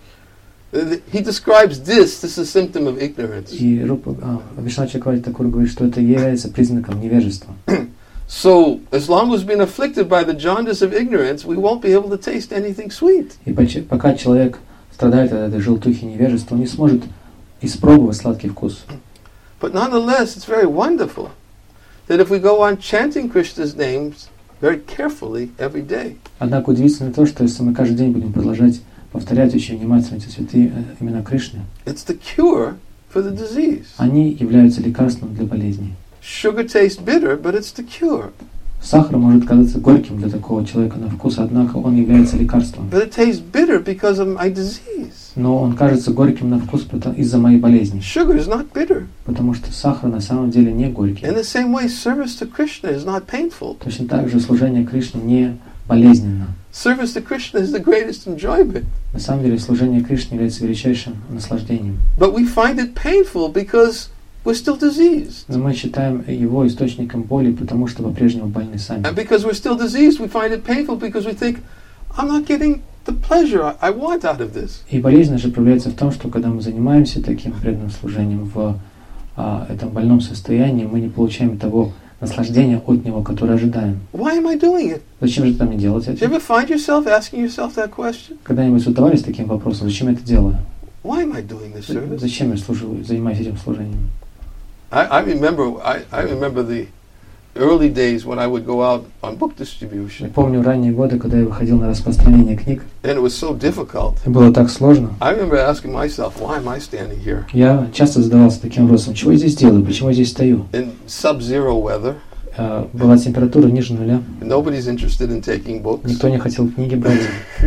He describes this as a symptom of ignorance. И Вишванатха Чакраварти Такур говорит, что это является признаком невежества. So, as long as we've been afflicted by the jaundice of ignorance, we won't be able to taste anything sweet. И пока человек страдает от этой желтухи невежества, он не сможет испробовать сладкий вкус. But nonetheless, it's very wonderful that if we go on chanting Krishna's names very carefully every day, Однако удивительно то, что если мы каждый день будем продолжать повторять очень внимательно эти святые имена Кришны, it's the cure for the disease. они являются лекарством для болезней. Sugar tastes bitter, but it's the cure. Сахар может казаться горьким для такого человека на вкус, однако он является лекарством. But it tastes bitter because of my disease. Но он кажется горьким на вкус из-за моей болезни. Sugar is not bitter. Потому что сахар на самом деле не горький. In the same way, service to Krishna is not painful. Точно так же служение Кришне не болезненно. Service to Krishna is the greatest enjoyment. На самом деле служение Кришне является величайшим наслаждением. But we find it painful because we're still diseased. Но мы считаем его источником боли, потому что по-прежнему больны сами. And because we're still diseased, we find it painful because we think, I'm not getting the pleasure I want out of this. И болезнь же проявляется в том, что когда мы занимаемся таким преданным служением в этом больном состоянии, мы не получаем того наслаждения от него, которое ожидаем. Why am I doing it? Зачем же там не делать Do you это? ever find yourself asking yourself that question? Когда-нибудь задавались таким вопросом, зачем я это делаю? Why am I doing this service? Зачем я занимаюсь этим служением? I remember the early days when I would go out on book Я distribution, помню ранние годы, когда я выходил на распространение книг, and it was so difficult. и было так сложно. I remember asking myself, why am I standing here Я часто задавался таким вопросом, чего я здесь делаю, почему я здесь стою? in sub-zero weather? Была температура ниже нуля, Nobody's interested in taking books. никто не хотел книги брать.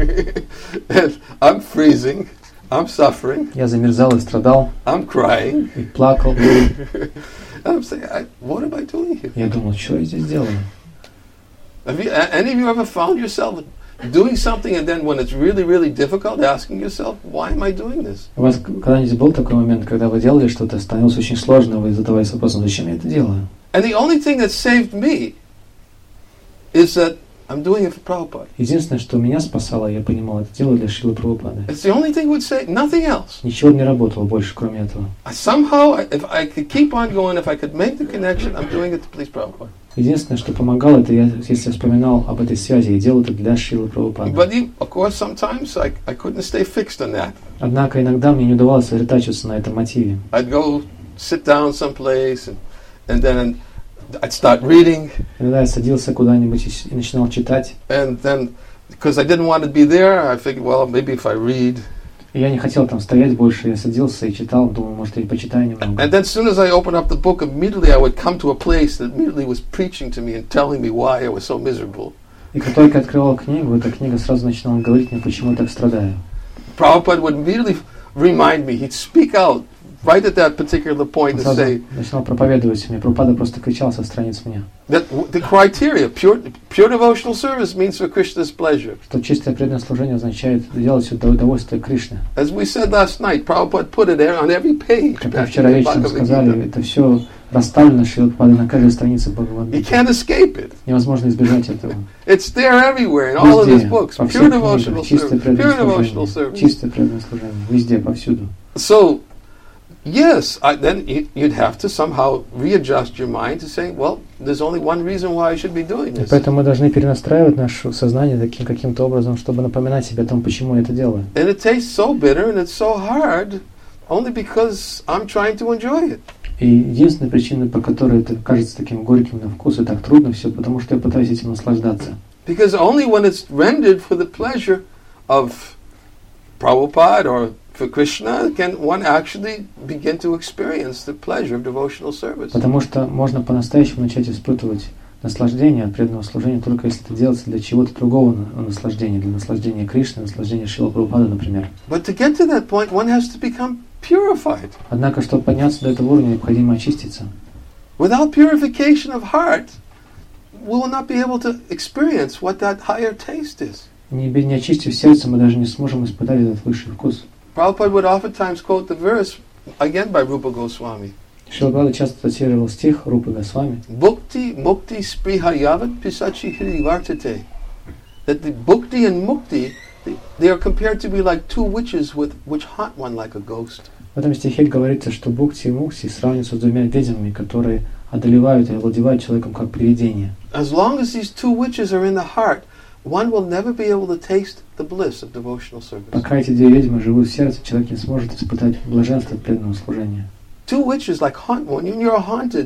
And I'm freezing. I'm suffering. Я замерзал и страдал, I'm crying. и плакал. I'm saying, what am I doing here? Я думал, что я здесь делаю? Any of you ever found yourself doing something and then when it's really, really difficult, asking yourself, why am I doing this? У вас когда-нибудь был такой момент, когда вы делали что-то, становилось очень сложно, вы задавались вопросом, зачем я это делаю? And the only thing that saved me is that I'm doing it for Prabhupada. Единственное, что меня спасало, я понимал, это делаю для Шрилы Прабхупады. It's the only thing would say, nothing else. Ничего не работало больше, кроме этого. Somehow, if I could keep on going, if I could make the connection, I'm doing it to please Prabhupada. Единственное, что помогало, это если я вспоминал об этой связи, я делал это для Шрилы Прабхупады. But of course, sometimes I couldn't stay fixed on that. Однако иногда мне не удавалось сосредотачиваться на этом мотиве. I'd go sit down someplace and then I'd start reading. Иногда я садился куда-нибудь и начинал читать. And then, because I didn't want to be there, I figured, well, maybe if I read. И я не хотел там стоять больше, я садился и читал, думал, может, я почитаю немного. And then as soon as I opened up the book, immediately I would come to a place that immediately was preaching to me and telling me why I was so miserable. И как только я открывал книгу, эта книга сразу начинала говорить мне, почему я так страдаю. Prabhupada would immediately remind me, he'd speak out right at that particular point Он and сразу say начинал проповедовать мне. Прабхупада просто кричал со страниц мне, that the criteria, pure devotional service means for Krishna's pleasure. что чистое преданное служение означает делать все для удовольствия Кришны. As we said last night, Prabhupada put it there on every page. Как мы вчера вечером сказали, это все расставлено Шрила Прабхупады на каждой странице You Бхагавад-гиты. can't escape it. Невозможно избежать этого. It's there everywhere in all of his Везде, books. во Pure всех devotional книгах, чистое service. Pure преданное devotional служение. service. Чистое преданное служение. Везде, повсюду. So, yes, then you'd have to somehow readjust your mind to say, well, there's only one reason why I should be doing И this. поэтому мы должны перенастраивать наше сознание каким-то образом, чтобы напоминать себе о том, почему я это делаю. And it tastes so bitter and it's so hard only because I'm trying to enjoy it. И единственная причина, по которой это кажется таким горьким на вкус и так трудно все, потому что я пытаюсь этим наслаждаться. Because only when it's rendered for the pleasure of Prabhupada or for Krishna can one actually begin to experience the pleasure of devotional service. Потому что можно по-настоящему начать испытывать наслаждение от преданного служения, только если это делается для чего-то другого наслаждения, для наслаждения Кришны, наслаждения Шрилы Прабхупады, например. But to get to that point, one has to become purified. Однако, чтобы подняться до этого уровня, необходимо очиститься. Without purification of heart, we will not be able to experience what that higher taste is. Не очистив сердце, мы даже не сможем испытать этот высший вкус. Prabhupada would oftentimes quote the verse, again by Rupa Goswami. Шрила Прабхупада часто цитировал стих Рупы Госвами. Bhukti mukti sprihayavat pisachi hrivartate. That the bhukti and mukti, they are compared to be like two witches which haunt one like a ghost. В этом стихе говорится, что Бхукти и Мукти сравниваются с двумя ведьмами, которые одолевают и овладевают человеком как привидения. As long as these two witches are in the heart, one will never be able to taste the bliss of devotional service. Пока эти две ведьмы живут в сердце, человек не сможет испытать блаженство от преданного служения. Two witches like haunt one. When you're haunted,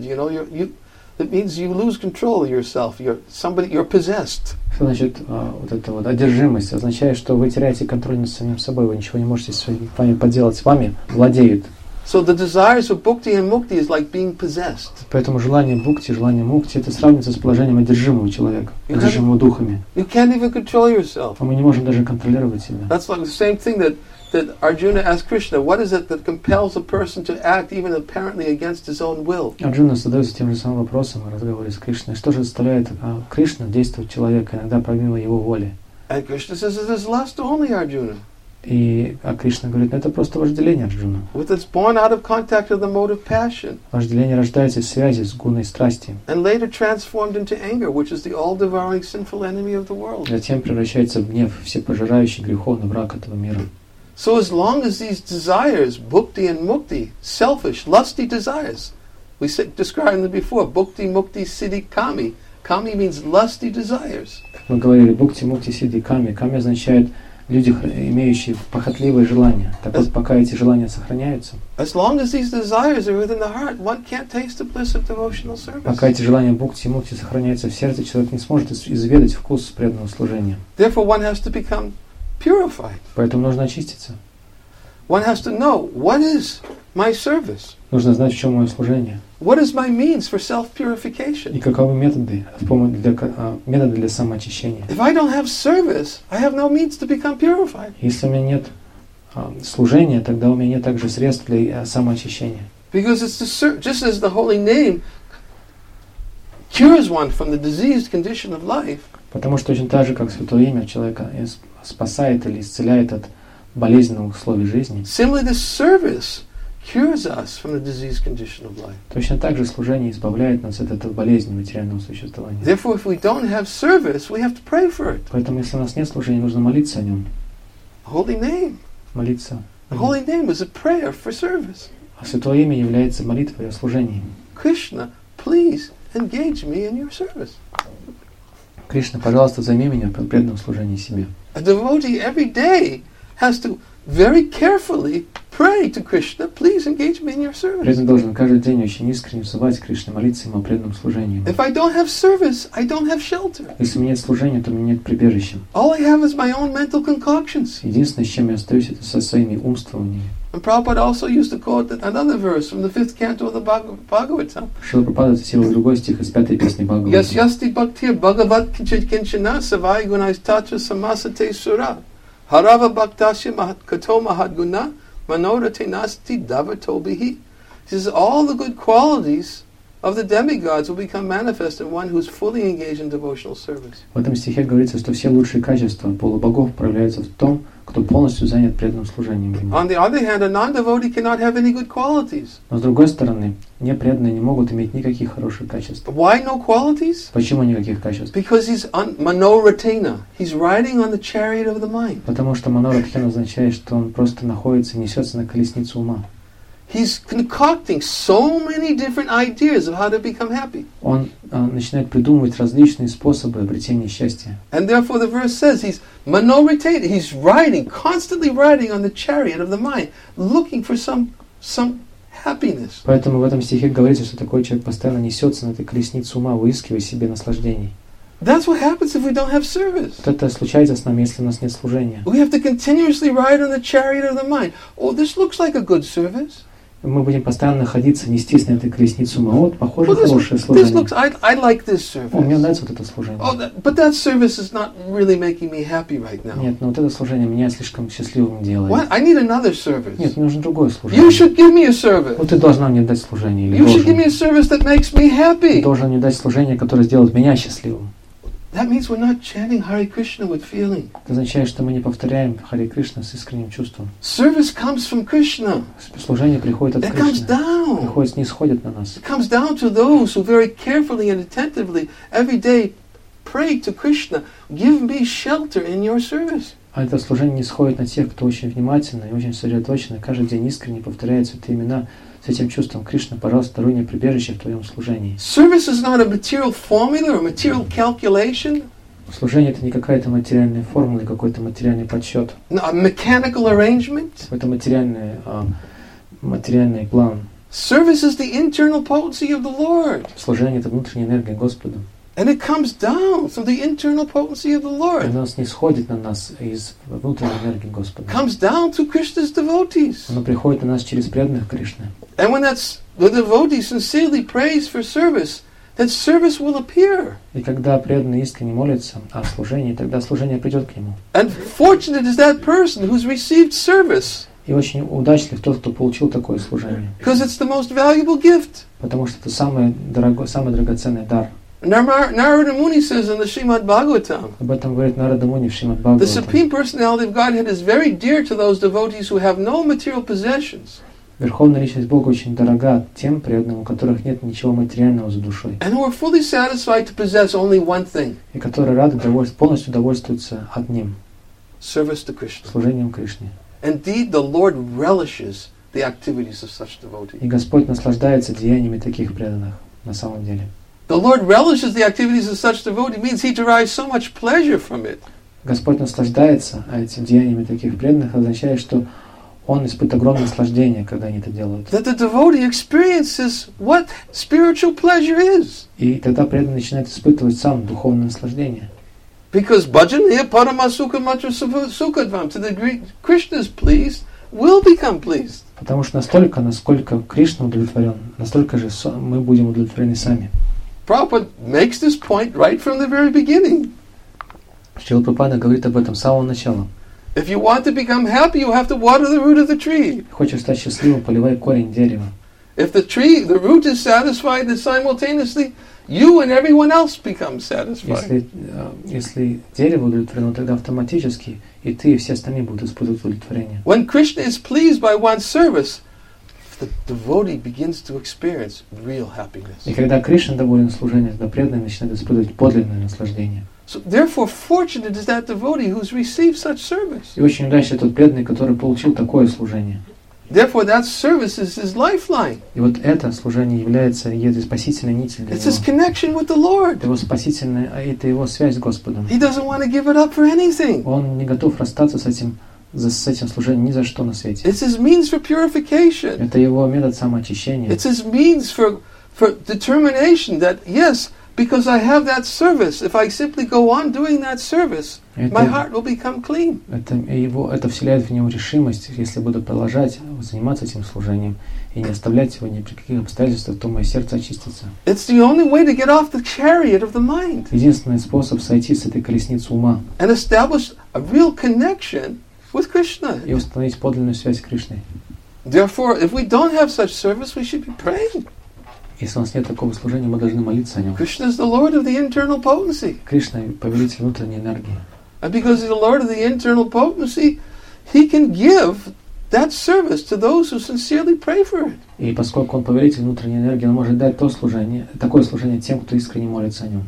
that means you lose control of yourself. You're possessed. Что значит вот эта вот одержимость? Означает, что вы теряете контроль над самим собой, вы ничего не можете с вами поделать, с вами владеют. So the desires of bhukti and mukti is like being possessed. Поэтому желание бхукти, желание мукти, это сравнится с положением одержимого человека, одержимого духами. You can't even control yourself. А мы не можем даже контролировать себя. That's like the same thing that Arjuna asked Krishna, what is it that compels a person to act even apparently against his own will? Арджуна задается тем же самым вопросом в разговоре с Кришной. Что же заставляет Кришну действовать человека иногда помимо его воли? And Krishna says it is lust only, Arjuna. И Кришна говорит, это просто вожделение, Арджуна. With it's born out of contact with the motive passion. Вожделение рождается из связи с гуной страсти. And later transformed into anger, which is the all-devouring sinful enemy of the world. Затем превращается в гнев, всепожирающий греховный враг этого мира. So as long as these desires, bhukti and mukti, selfish, lusty desires, we described them before, bhukti, mukti, siddhi, kami. Kami means lusty desires. Мы говорили, бхукти, мукти, сидди, ками. Ками означает люди, имеющие похотливые желания. Так вот, пока эти желания сохраняются, as long as these desires are within the heart, one can't taste the bliss of devotional service. Пока эти желания бхукти и мукти сохраняются в сердце, человек не сможет изведать вкус преданного служения. Therefore, one has to become purified. Поэтому нужно очиститься. One has to know, what is my service? Нужно знать, в чем мое служение. What is my means for self-purification? И каковы методы для самоочищения. If I don't have service, I have no means to become purified. Если у меня нет служения, тогда у меня нет также средств для самоочищения. Because it's just as the holy name cures one from the diseased condition of life. Потому что точно так же, как святое имя человека спасает или исцеляет от болезненных условий жизни. Similarly, the service cures us from the diseased condition of life. Точно так же служение избавляет нас от этой болезни материального существования. Therefore, if we don't have service, we have to pray for it. Поэтому, если у нас нет служения, нужно молиться о нем. Holy name. Молиться. The holy name is a prayer for service. А святое имя является молитвой о служении. Krishna, please engage me in your service. Кришна, пожалуйста, займи меня в преданном служении себе. A devotee every day has to very carefully pray to Krishna, please engage me in your service. Преданный должен каждый день очень искренне взывать Кришне, молиться ему о преданном служении. If I don't have service, I don't have shelter. Если у меня нет служения, то у меня нет прибежища. All I have is my own mental concoctions. Единственное, с чем я остаюсь, это со своими умствованиями. And Prabhupada also used to quote another verse from the 5th canto of the Bhagavatam. Шрила Прабхупада цитировал другой стих из 5-й песни Бхагаватам. Yasyasti bhaktir bhagavat kinchana savai gunais tatra samasate sura. Harava bhaktasya kato mahadguna manorate nasti davato bihi. He says all the good qualities of the demigods will become manifest in one who's fully engaged in devotional service. В этом стихе говорится, что все лучшие качества полубогов проявляются в том, кто полностью занят преданным служением ему. On the other hand, a non-devotee cannot have any good qualities. Но с другой стороны, непреданные не могут иметь никаких хороших качеств. Why no qualities? Почему никаких качеств? Because he's manoratena. He's riding on the chariot of the mind. Потому что маноратхена означает, что он просто находится, несется на колесницу ума. He's concocting so many different ideas of how to become happy. Он начинает придумывать различные способы обретения счастья. And therefore the verse says he's manoratena. He's riding, constantly riding on the chariot of the mind, looking for some happiness. Поэтому в этом стихе говорится, что такой человек постоянно несется на этой колеснице ума, выискивая себе наслаждений. That's what happens if we don't have service. Вот это случается с нами, если у нас нет служения. We have to continuously ride on the chariot of the mind. Oh, this looks like a good service. Мы будем постоянно находиться, нестись на этой колеснице ума. Вот, похоже, хорошее This служение. looks. I like this service. О, мне нравится вот это служение. Oh, but that service is not really making me happy right now. Нет, но вот это служение меня слишком счастливым делает. What? I need another service. Нет, мне нужно другое You служение. should give me a service. Вот ты должна мне дать служение, или You should give me должен. a service that makes me Ты happy. должен мне дать служение, которое сделает меня счастливым. That means we're not chanting Hare Krishna with feeling. Это означает, что мы не повторяем Харе Кришна с искренним чувством. Service comes from Krishna. Служение приходит от It comes Кришны. down. Приходит, снисходит на нас. It comes down to those who very carefully and attentively every day pray to Krishna, give me shelter in your service. А это служение не сходит на тех, кто очень внимательно и очень сосредоточенно каждый день искренне повторяет святые имена с этим чувством: Кришна, пожалуйста, даруй мне прибежище в Твоем служении. Service is not a material formula or material calculation. Служение — это не какая-то материальная формула, какой-то материальный подсчет. A mechanical arrangement. Это материальный план. Service is the internal potency of the Lord. Служение — это внутренняя энергия Господа. And it comes down from the internal potency of the Lord. Оно снисходит на нас из внутренней энергии Господа. Comes down to Krishna's devotees. Оно приходит на нас через преданных Кришны. And when the devotee sincerely prays for service, that service will appear. И когда преданный искренне молится о служении, тогда служение придет к нему. And fortunate is that person who's received service. И очень удачлив тот, кто получил такое служение. Because it's the most valuable gift. Потому что это самый драгоценный дар. Narada Muni says in the Srimad Bhagavatam, Об этом говорит Нарада Муни в Шримад the Бхагаватам. Supreme Personality of Godhead is very dear to those devotees who have no material possessions. Верховная личность Бога очень дорога тем преданным, у которых нет ничего материального за душой, And who are fully satisfied to possess only one thing, и которые рады полностью довольствуются одним service to Krishna. служением Кришне. Indeed, the Lord relishes the activities of such devotees. И Господь наслаждается деяниями таких преданных на самом деле. The Lord relishes the activities of such devotee means He derives so much pleasure from it. Господь наслаждается этими деяниями таких преданных, означает, что Он испытывает огромное наслаждение, когда они это делают. That the devotee experiences what spiritual pleasure is. И тогда преданный начинает испытывать сам духовное наслаждение. Because bhajaniya parama sukha matra sukadvam, to the degree Krishna is pleased, will become pleased. Потому что настолько, насколько Кришна удовлетворен, настолько же мы будем удовлетворены сами. Prabhupada makes this point right from the very beginning. Шрила Прабхупада говорит об этом с самого начала. If you want to become happy, you have to water the root of the tree. Хочешь стать счастливым, поливай корень дерева. If the root is satisfied, then simultaneously you and everyone else become satisfied. Если дерево удовлетворено, тогда автоматически и ты, и все остальные будут испытывать удовлетворение. When Krishna is pleased by one's service, the devotee begins to experience real happiness. И когда Кришна доволен служением, тогда преданный начинает испытывать подлинное наслаждение. So therefore, fortunate is that devotee who's received such service. И очень удачлив тот преданный, который получил такое служение. Therefore, that service is his lifeline. И вот это служение является этой спасительной нитью для It's his него. connection with the Lord. Это его спасительная, это его связь с Господом. He doesn't want to give it up for anything. Он не готов расстаться с этим служением ни за что на свете. It's his means for purification. Это его метод самоочищения. It's his means for determination that, yes, because I have that service, if I simply go on doing that service, my heart will become clean. Это вселяет в него решимость, если буду продолжать заниматься этим служением и не оставлять его ни при каких обстоятельствах, то мое сердце очистится. It's the only way to get off the chariot of the mind Единственный способ сойти с этой колесницы ума and establish a real connection with Krishna. и установить подлинную связь с Кришной. Therefore, if we don't have such service, we should be praying. Если у нас нет такого служения, мы должны молиться о нем. Krishna is the Lord of the internal potency. Кришна — повелитель внутренней энергии. And because he's the Lord of the internal potency, he can give that service to those who sincerely pray for it. И поскольку он повелитель внутренней энергии, он может дать такое служение тем, кто искренне молится о нем.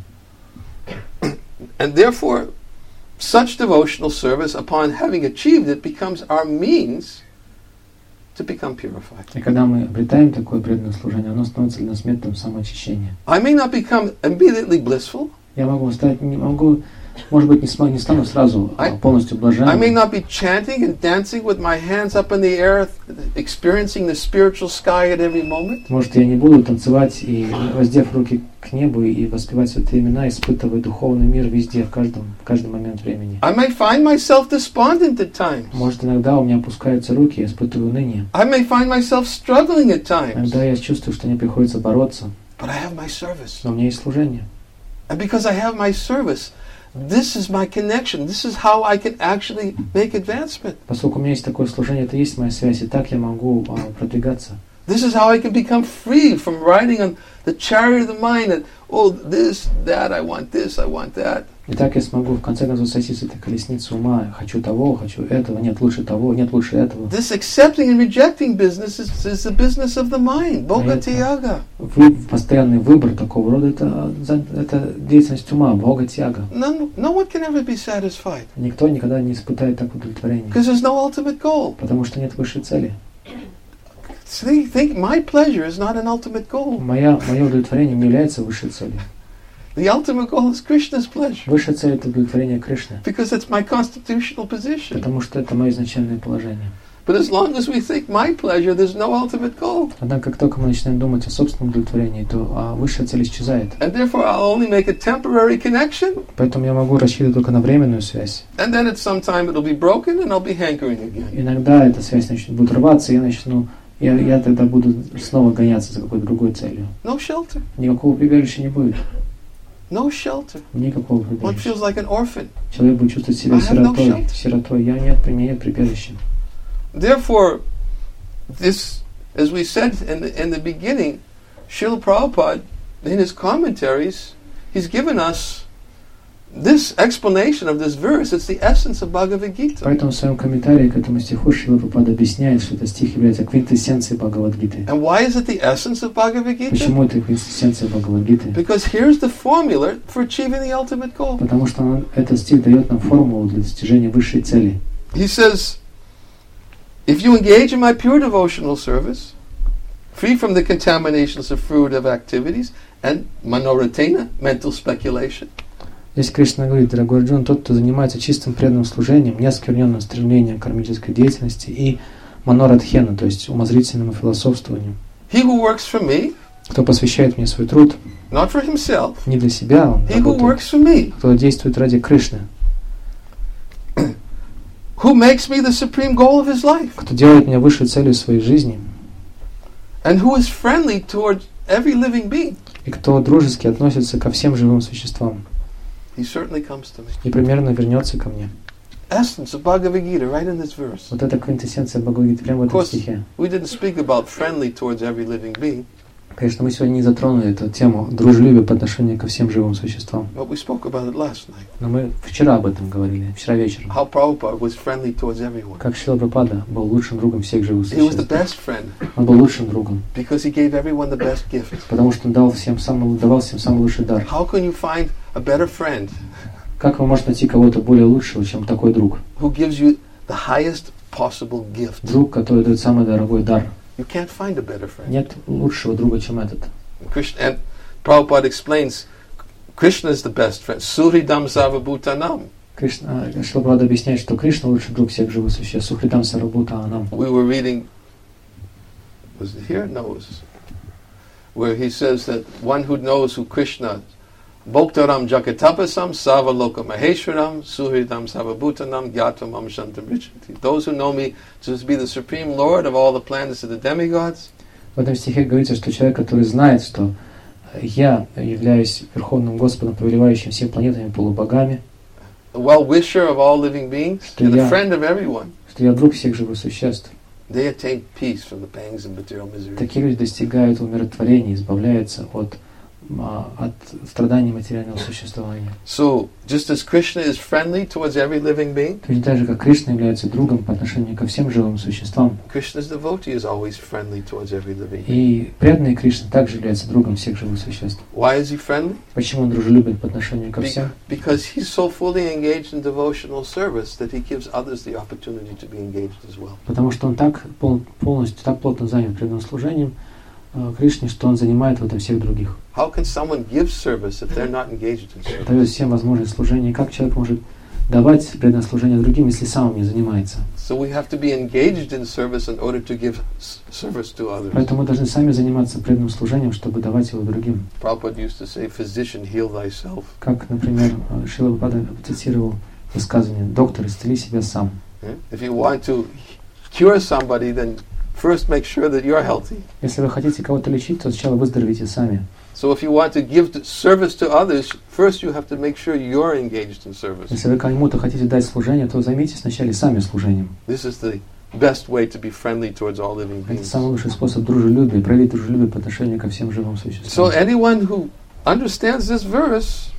And therefore, such devotional service, upon having achieved it, becomes our means to become purified. И когда мы обретаем такое преданное служение, оно становится для нас методом самоочищения. I may not become immediately blissful. Я может быть, не стану сразу полностью I may блаженным. not be chanting and dancing with my hands up in the air, experiencing the spiritual sky at every moment. Может, я не буду танцевать и, воздев руки к небу и воспевать святые имена, испытывая духовный мир везде, в каждый момент времени. I may find myself despondent at times. Может, иногда у меня опускаются руки, я испытываю уныние. I may find myself struggling at times. Иногда я чувствую, что мне приходится бороться, But I have my service. но у меня есть служение. And because I have my service, this is my connection. This is how I can actually make advancement. Поскольку у меня есть такое служение, это есть моя связь, и так я могу продвигаться. This is how I can become free from riding on the chariot of the mind and, oh, this, that, I want this, I want that. И так я смогу в конце концов сойти с этой колесницы ума. Хочу того, хочу этого, нет лучше того, нет лучше этого. This accepting and rejecting business is the business of the mind, bhogati yaga. Постоянный выбор такого рода это деятельность ума, бхога тьяга. No one can ever be satisfied. Никто никогда не испытает так удовлетворения. Because there's no ultimate goal. Потому что нет высшей цели. Think my pleasure is not an ultimate goal. Мое удовлетворение не является высшей целью. The ultimate goal is Krishna's pleasure. Высшая цель — это удовлетворение Кришны. Because it's my constitutional position. Потому что это мое изначальное положение. But as long as we think my pleasure, there's no ultimate goal. Однако, как только мы начинаем думать о собственном удовлетворении, то высшая цель исчезает. And therefore, I'll only make a temporary connection. Поэтому я могу рассчитывать только на временную связь. And then at some time it'll be broken, and I'll be hankering again. Иногда эта связь будет рваться, и я тогда буду снова гоняться за какой-то другой целью. No shelter. Никакого прибежища не будет. No shelter. Никакого One прибежища. feels like an orphan. Человек будет чувствовать себя сиротой. У меня нет прибежища. Therefore, this, as we said in the beginning, Srila Prabhupada, in his commentaries, he's given us this explanation of this verse. It's the essence of Bhagavad Gita. Поэтому в своем комментарии к этому стиху Шрила Прабхупада объясняет, что этот стих является квинтэссенцией Бхагавад-гиты. And why is it the essence of Bhagavad Gita? Почему это квинтэссенция Бхагавад-гиты? Because here's the formula for achieving the ultimate goal. Потому что этот стих дает нам формулу для достижения высшей цели. He says, if you engage in my pure devotional service, free from the contaminations of fruitive activities and manoratena, mental speculation. Здесь Кришна говорит: дорогой Арджуна, тот, кто занимается чистым преданным служением, неоскверненным стремлением к кармической деятельности и манорадхена, то есть умозрительному философствованию. He who works for me, кто посвящает мне свой труд, not for himself, не для себя, он he who работает, works for me, кто действует ради Кришны, who makes me the supreme goal of his life, кто делает меня высшей целью своей жизни, and who is friendly toward every living being, и кто дружески относится ко всем живым существам, he certainly comes to me. непременно вернется ко мне. Essence of Bhagavad Gita, right in this verse. Вот это квинтэссенция Бхагавад-гиты прямо в этом стихе. We didn't speak about friendly towards every living being. Конечно, мы сегодня не затронули эту тему дружелюбия по отношению ко всем живым существам. But we spoke about it last night. Но мы вчера об этом говорили, вчера вечером. How Prabhupada was friendly towards everyone. Как Шрила Прабхупада был лучшим другом всех живых He was the существ. best friend Он был лучшим другом, because he gave everyone the best gift. потому что он давал всем самый лучший дар. How can you find a better friend Как вы можете найти кого-то более лучшего, чем такой друг? who gives you the highest possible gift? Друг, который дает самый дорогой дар. You can't find a better friend. Нет лучшего друга, чем этот. And Prabhupada explains, Krishna is the best friend. Suhridam Sarvabhutanam. Шрила Прабхупада объясняет, что Кришна лучший друг всех живых существ. Сухридам Сарвабхута Анам. We were reading, was it here? No, it was where he says that one who knows who Krishna, Bhoktaram Jakatapasam, Savaloka Maheshwaram, Suhridam Sarvabhutanam, Gyatamam Shantam Richati. Those who know me to be the supreme Lord of all the planets of the demigods. В этом стихе говорится, что человек, который знает, что я являюсь Верховным Господом, повелевающим всеми планетами и полубогами, A well-wisher of all living beings, and a friend of everyone. Что я друг всех живых существ. They attain peace from the pangs of material misery. Такие люди достигают умиротворения, избавляются от страданий материального существования. So, just as Krishna is friendly towards every living being, Точно так же, как Кришна является другом по отношению ко всем живым существам, Krishna's devotee is always friendly towards every living being. и преданный Кришна также является другом всех живых существ. Why is he friendly? Почему он дружелюбен по отношению ко всем? Because he's so fully engaged in devotional service that he gives others the opportunity to be engaged as well. Потому что он так полностью, так плотно занят преданным служением Кришне, что он занимает в этом всех других. How can someone give service if they're not engaged in service? Дает всем возможность служения. И как человек может давать преданное служение другим, если сам им не занимается? So we have to be engaged in service in order to give service to others. Поэтому мы должны сами заниматься преданным служением, чтобы давать его другим. Prabhupada used to say, "Physician, heal thyself." Как, например, Шрила Прабхупада цитировал высказывание: «Доктор, исцели себя сам». If you want to cure somebody, then first make sure that you're healthy. Если вы хотите кого-то лечить, то сначала выздоровите сами. So if you want to give service to others, first you have to make sure you're engaged in service. Если вы кому-то хотите дать служение, то займитесь вначале сами служением. This is the best way to be friendly towards all living Это beings. самый лучший способ дружелюбия, проявить дружелюбие по отношению ко всем живым существам. So anyone who understands this verse,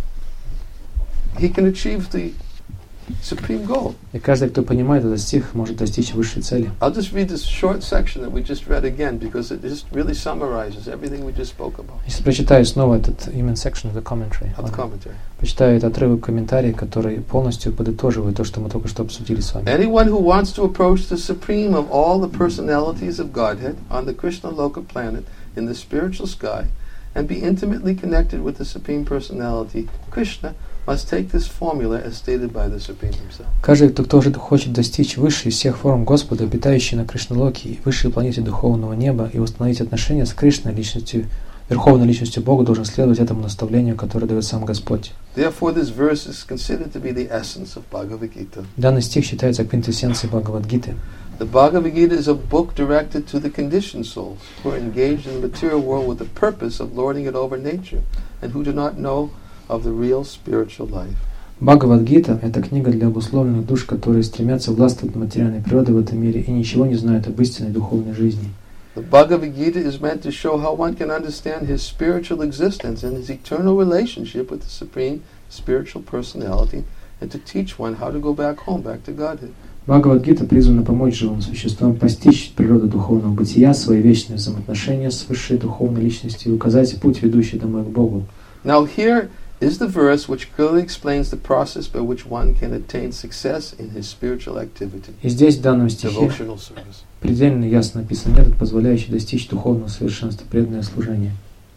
he can achieve the supreme goal. И каждый, кто понимает этот стих, может достичь высшей цели. I'll just read this short section that we just read again because it just really summarizes everything we just spoke about. Если прочитаю снова этот human section of the commentary, Of the commentary. почитаю этот отрывок комментарий, который полностью подытоживает то, что мы только что обсудили с вами. Anyone who wants to approach the supreme of all the personalities of Godhead on the Krishna Loka planet in the spiritual sky and be intimately connected with the supreme personality, Krishna, must take this formula as stated by the Supreme Himself. Каждый, кто тоже хочет достичь высшей из всех форм Господа, обитающей на Кришналоке и высшей планете духовного неба, и установить отношения с Кришной, личностью, верховной личностью Бога, должен следовать этому наставлению, которое дает сам Господь. Therefore, this verse is considered to be the essence of Bhagavad Gita. Данный стих считается квинтэссенцией Бхагавад-гиты. The Bhagavad Gita is a book directed to the conditioned souls who are engaged in the material world with the purpose of lording it over nature and who do not know of the real spiritual life. Бхагавад-гита – это книга для обусловленных душ, которые стремятся властвовать над материальной природой в этом мире и ничего не знают об истинной духовной жизни. The Bhagavad Gita is meant to show how one can understand his spiritual existence and his eternal relationship with the Supreme Spiritual Personality and to teach one how to go back home, back to Godhead. Бхагавад-гита призвана помочь живым существам постичь природу духовного бытия, свои вечные взаимоотношения с высшей духовной личностью и указать путь, ведущий домой к Богу. Now here is the verse which clearly explains the process by which one can attain success in his spiritual activity, И здесь, в данном стихе, devotional service. предельно ясно написан метод, позволяющий достичь духовного совершенства, преданное служение.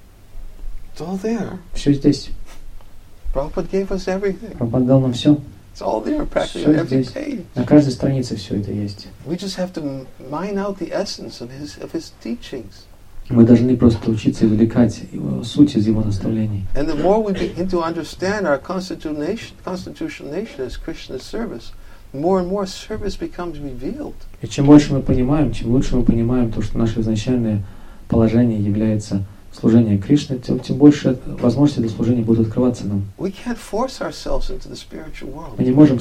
It's all there. Все здесь. Prabhupada gave us everything. Прабхупада дал нам все. It's all there, practically Всё on every здесь. page. На каждой странице все это есть. We just have to mine out the essence of his teachings. Мы должны просто учиться извлекать суть из его наставлений. And the more we begin to understand our constitutional nation as Krishna's service, more and more service becomes revealed. И чем больше мы понимаем, чем лучше мы понимаем то, что наше изначальное положение является служение Кришне, тем больше возможности для служения будут открываться нам. We can't force ourselves into the spiritual world. Мы не можем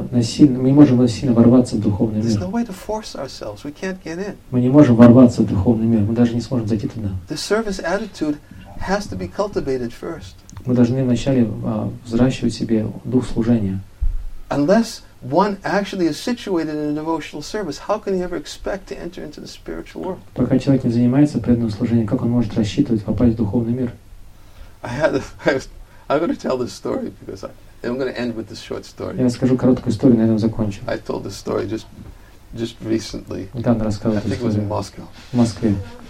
насильно ворваться в духовный There's мир. no way to force ourselves. We can't get in. Мы не можем ворваться в духовный мир. Мы даже не сможем зайти туда. The service attitude has to be cultivated first. Мы должны вначале взращивать в себе дух служения. Unless one actually is situated in a devotional service, how can he ever expect to enter into the spiritual world? Пока человек не занимается преданным служением, как он может рассчитывать попасть в духовный мир? I'm going to tell this story because I'm going to end with this short story. Я расскажу короткую историю, на этом закончу. I told this story just recently. Недавно I рассказывал эту think it was in историю Moscow. в Москве.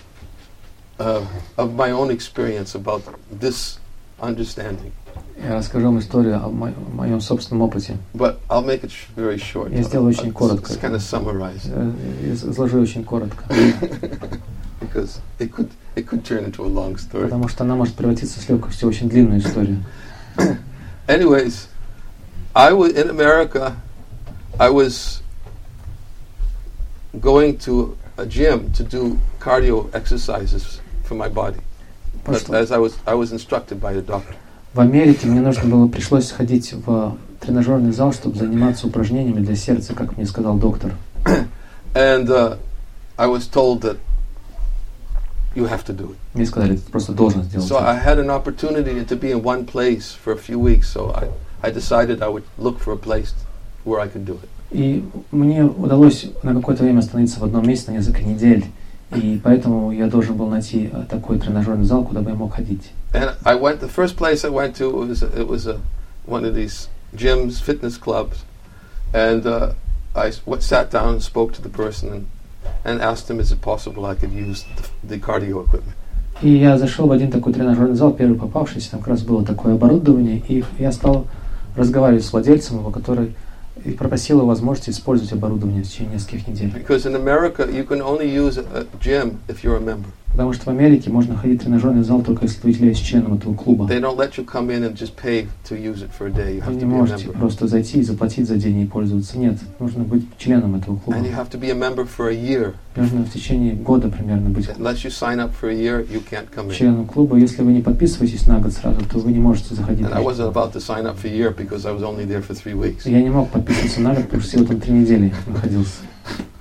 Of my own experience about this understanding. Я расскажу вам историю о моем собственном опыте. But I'll make it very short. Я сделаю очень коротко. Just kind of summarize. Изложу очень коротко. Because it could turn into a long story. Потому что она может превратиться с легкостью в очень длинную историю. Anyways, in America, I was going to a gym to do cardio exercises for my body. But as I was instructed by a doctor. В Америке мне пришлось сходить в тренажерный зал, чтобы заниматься упражнениями для сердца, как мне сказал доктор. And I was told that you have to do it. Мне сказали, ты просто должен сделать So I это. had an opportunity to be in one place for a few weeks, so I decided I would look for a place where I could do it. И мне удалось на какое-то время остановиться в одном месте на несколько недель, и поэтому я должен был найти такой тренажерный зал, куда бы я мог ходить. And the first place I went to, it was one of these gyms, fitness clubs, and I sat down and spoke to the person and asked him, is it possible I could use the cardio equipment? И я зашел в один такой тренажерный зал, первый попавшийся, там как раз было такое оборудование, и я стал разговаривать с владельцем его, который и попросил его возможности использовать оборудование в течение нескольких недель. Because in America you can only use a gym if you're a member. Потому что в Америке можно ходить в тренажерный зал только если вы являетесь членом этого клуба. They don't let you come in and just pay to use it for a day. You Вы have не to be a можете member. просто зайти и заплатить за день и пользоваться. Нет, нужно быть членом этого клуба. And you have to be a member for a year. Нужно в течение года примерно быть Unless you sign up for a year, you can't come in. членом клуба. Если вы не подписываетесь на год сразу, то вы не можете заходить. And I wasn't about to sign up for a year because I was only there for 3 weeks. Я не мог подписываться на год, потому что всего там 3 недели находился.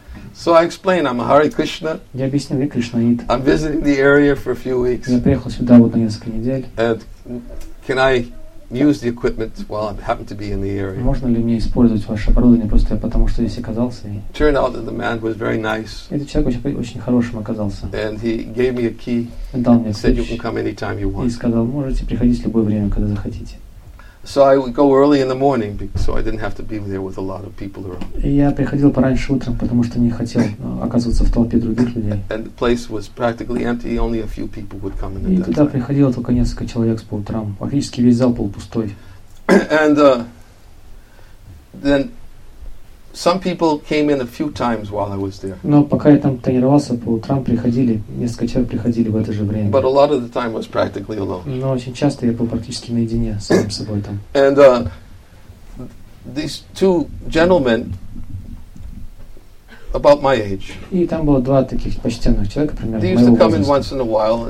So I explained, I'm a Hare Krishna. Я объяснил, я кришнаит. I'm visiting the area for a few weeks. Я приехал сюда вот на несколько недель. And can I use the equipment while I happen to be in the area? Можно ли мне использовать ваше оборудование, просто я потому что здесь оказался? И Turned out that the man was very nice. этот человек очень хорошим оказался. And he gave me a key Дал мне and said, you ключ can come anytime you и want. сказал, можете приходить в любое время, когда захотите. So I would go early in the morning, so I didn't have to be there with a lot of people around. И я приходил пораньше утром, потому что не хотел оказываться в толпе других людей. And the place was practically empty. Only a few people would come in И at that туда time. приходило только несколько человек по утрам. Фактически весь зал был пустой. And then some people came in a few times while I was there. Но пока я там тренировался, по утрам приходили, несколько человек приходили в это же время. But a lot of the time I was practically alone. Но очень часто я был практически наедине с самим собой там. And these two gentlemen, about my age, И там было два таких почтенных человека, примерно they used to моего come in возраста. once in a while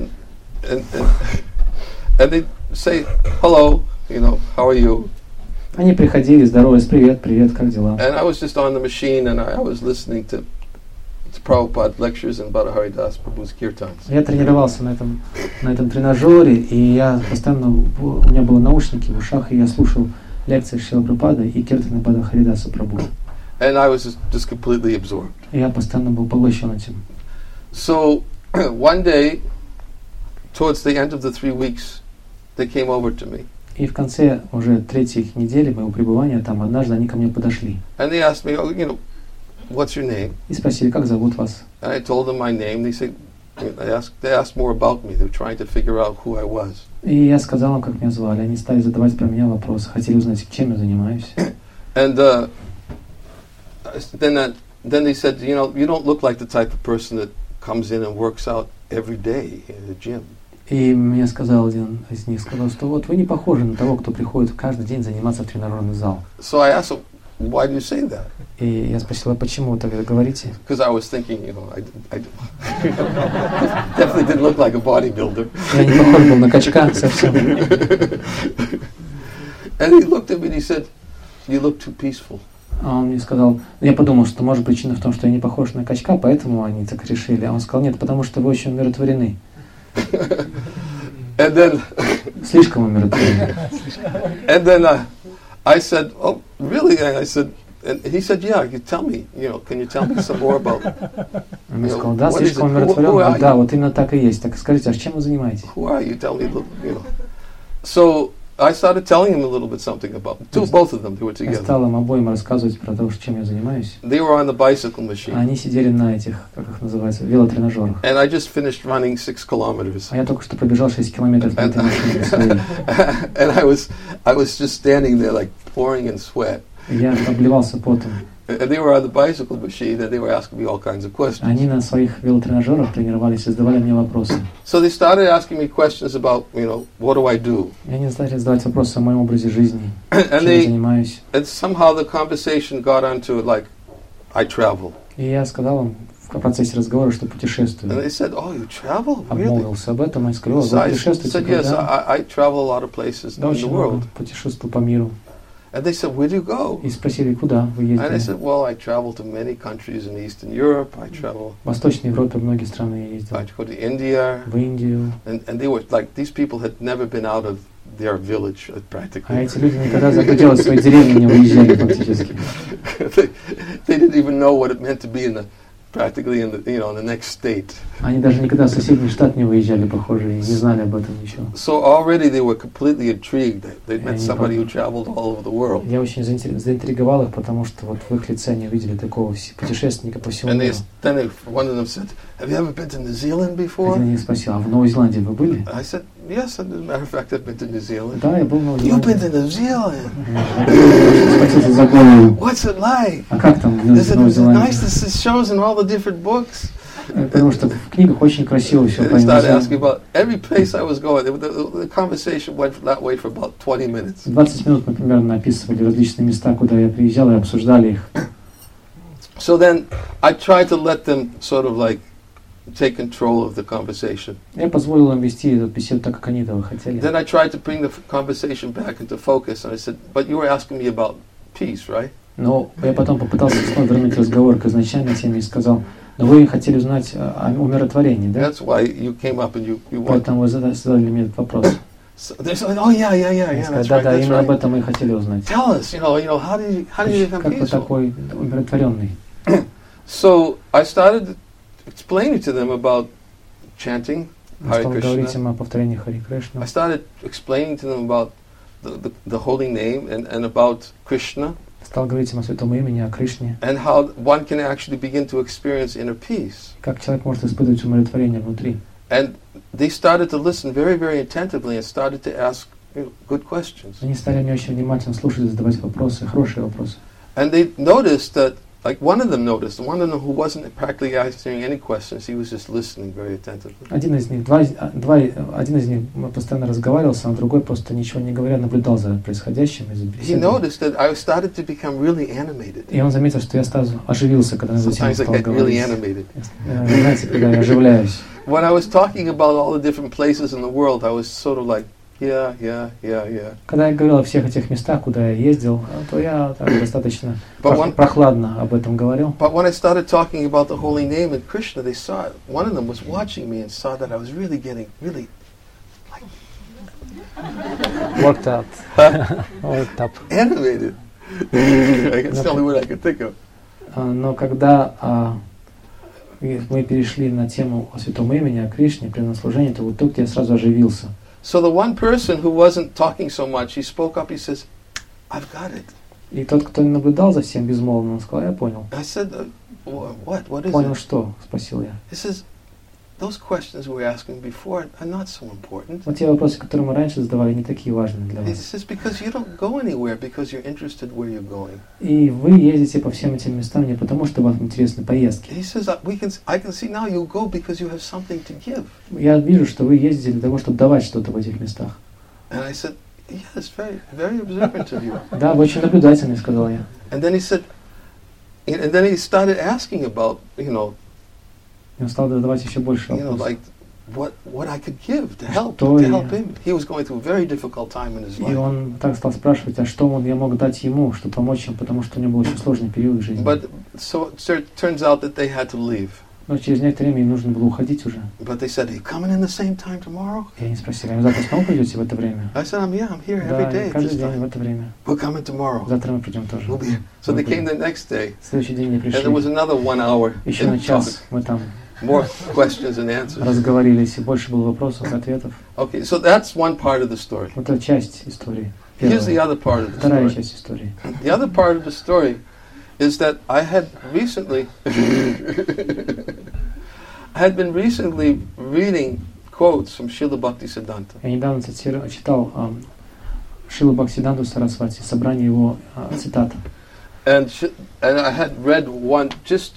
and they'd say, hello, how are you? Они приходили, здоровались, привет, привет, как дела? And I was just on the machine and I was listening to Prabhupada lectures and Bhadra Haridas Prabhu's kirtans. Я тренировался на этом тренажере, и я постоянно, у меня были наушники в ушах, и я слушал лекции Шрила Прабхупады и киртаны Бхадра Харидаса Прабху. And I was just completely absorbed. И я постоянно был поглощен этим. So one day, towards the end of the 3 weeks, they came over to me. И в конце уже третьей недели моего пребывания там однажды они ко мне подошли. And they asked me, what's your name? И спросили, как зовут вас? And I told them my name. They said, they asked more about me. They were trying to figure out who I was. И я сказал им, как меня звали. Они стали задавать про меня вопросы, хотели узнать, чем я занимаюсь. And then they said, you don't look like the type of person that comes in and works out every day in the gym. И мне сказал один из них, сказал, что вот вы не похожи на того, кто приходит каждый день заниматься в тренажерный зал. So I asked him, why do you say that? И я спросил, а почему вы так говорите? Because I was thinking, I definitely didn't look like a bodybuilder. Я не похож был на качка совсем. And he looked at me and he said, you look too peaceful. А он мне сказал, я подумал, что может причина в том, что я не похож на качка, поэтому они так решили. А он сказал, нет, потому что вы очень умиротворены. And then Слишком умиротворены. And then I said, oh, really? And I said, and he said, yeah, you tell me, can you tell me some more about Он мне сказал, да, what is слишком it? Who умиротворен. are Да, you? вот именно так и есть. Так скажите, а чем вы занимаетесь? Who are you? Tell me, So I started telling him a little bit something about both of them. They were Я together. стал им обоим рассказывать про то, чем я занимаюсь. They were on the bicycle machine. Они сидели на этих, как их называется, велотренажерах. And I just finished running 6 kilometers. А я только что пробежал 6 километров на этой машине своей. And I was just standing there like pouring in sweat. Я обливался потом. And they were on the bicycle machine and they were asking me all kinds of questions. Они на своих велотренажерах тренировались и задавали мне вопросы. So they started asking me questions about, what do I do? И они стали задавать вопросы о моем образе жизни, And чем я занимаюсь. and somehow the conversation got onto like, I travel. И я сказал им в процессе разговора, что And путешествую. they said, oh, you travel? Really? Обмолвился об этом и сказал, So вы I путешествуете? said, yes, Да, I travel a lot of places да, in the очень много world. путешествую по миру. And they said, where do you go? И спросили, куда вы And I ездили? said, well, I travel to many countries in Eastern Europe. I travel, В Восточной Европе многие страны я ездил. I go to India. В Индию. And they were like, these people had never been out of their village А practically. эти люди никогда за пределы своей деревни не выезжали фактически. They didn't even know what it meant to be practically in the next state. Они даже никогда в соседний штат не выезжали, похоже, и не знали об этом ничего. So already they were completely intrigued. They'd met Они somebody who traveled all over the world. Я очень заинтриговал их, потому что вот в их лице они увидели такого путешественника по всему And миру. then one of them said, have you ever been to New Zealand before? Один из них спросил, а в Новой Зеландии вы были? I said, yes, as a matter of fact, I've been to New Zealand. Да, я был в Новой You've been Зеландии. to New Zealand? Схватился за голову. What's it like? А как там в Is it Новой nice? Зеландии? This shows in all the different books. Потому что в книгах очень красиво все And по they started asking нему. about every place I was going. The conversation went that way for about 20 minutes. 20 минут мы примерно описывали различные места, куда я приезжал, и обсуждали их. So then I tried to let them sort of like take control of the conversation. Я позволил им вести эту беседу так, как они этого хотели. Then I tried to bring the conversation back into focus, and I said, but you were asking me about peace, right? Но я потом попытался снова вернуть разговор к изначальной теме и сказал, но вы хотели узнать о умиротворении, да? That's why you came up and you wanted. Поэтому вы задали мне этот вопрос. So they said, oh yeah, Я сказал, that's да, right, да, that's именно об right. этом мы и хотели узнать. Tell us, how did you become Как вы peaceful? такой умиротворенный? So I started explaining to them about chanting Я Hare стал говорить Krishna. им о повторении Хари Кришна. I started explaining to them about the holy name and about Krishna Стал говорить им о святом имени, о Кришне. and how one can actually begin to experience inner peace. Как человек может испытывать умиротворение внутри. And they started to listen very, very attentively and started to ask good questions. Они стали мне очень внимательно слушать и задавать вопросы, хорошие вопросы. And they noticed that, like one of them who wasn't practically answering any questions, he was just listening very attentively. Один из них постоянно разговаривал, а другой просто ничего не говоря, наблюдал за происходящим. He noticed that I started to become really animated. И он заметил, что я сразу оживился, когда я затем Sometimes I стал get really говорить. animated. Знаете, когда я оживляюсь. When I was talking about all the different places in the world, I was sort of like, yeah. Когда я говорил о всех этих местах, куда я ездил, то я так достаточно But прохладно об этом говорил. But when I started talking about the holy name and Krishna, they saw it. One of them was watching me and saw that I was really getting really Worked up. Worked up. animated. That's the only word I could think of. Но когда мы перешли на тему о святом имени, о Кришне, преданном служении, то вот тут я сразу оживился. So the one person who wasn't talking so much, he spoke up, he says, I've got it. И тот, кто наблюдал за всем безмолвно, он сказал, я понял. I said, what is Понял it? что? Спросил я. He says, those questions we were asking before are not so important. Вот те вопросы, которые мы раньше задавали, не такие важные для He вас. says, because you don't go anywhere because you're interested where you're going. И вы ездите по всем этим местам не потому, что вам интересны поездки. He says, I can see now you go because you have something to give. Я вижу, что вы ездите для того, чтобы давать что-то в этих местах. And I said, yes, very, very observant of you. Да, вы очень наблюдательный, сказал я. And then he said, and then he started asking about, И он стал задавать еще больше вопросов. like what I could give to help Что him. He was going through a very difficult time in his И life. он так стал спрашивать, а что я мог дать ему, чтобы помочь ему, потому что у него был очень сложный период в жизни. But so it turns out that they had to leave. Но через некоторое время им нужно было уходить уже. But they said, are you coming in the same time tomorrow? И они спросили, а вы завтра снова придете в это время? I said, I'm here every Да, day at каждый this день в time. это время. We're coming tomorrow. Завтра мы придем тоже. We'll be here. So they came the next day. В следующий день они And there was пришли. another 1 hour. Еще на час мы там More questions and answers. разговорились, и больше было вопросов и ответов. Okay, so that's one part of the story. Вот это часть истории. Here's the Первая. other part of the Вторая story. часть истории. The other part of the story is that I had been recently reading quotes from Srila Bhaktisiddhanta. Я недавно читал Шрила Бхактисиддханту Сарасвати, собрание его цитат. And I had read one just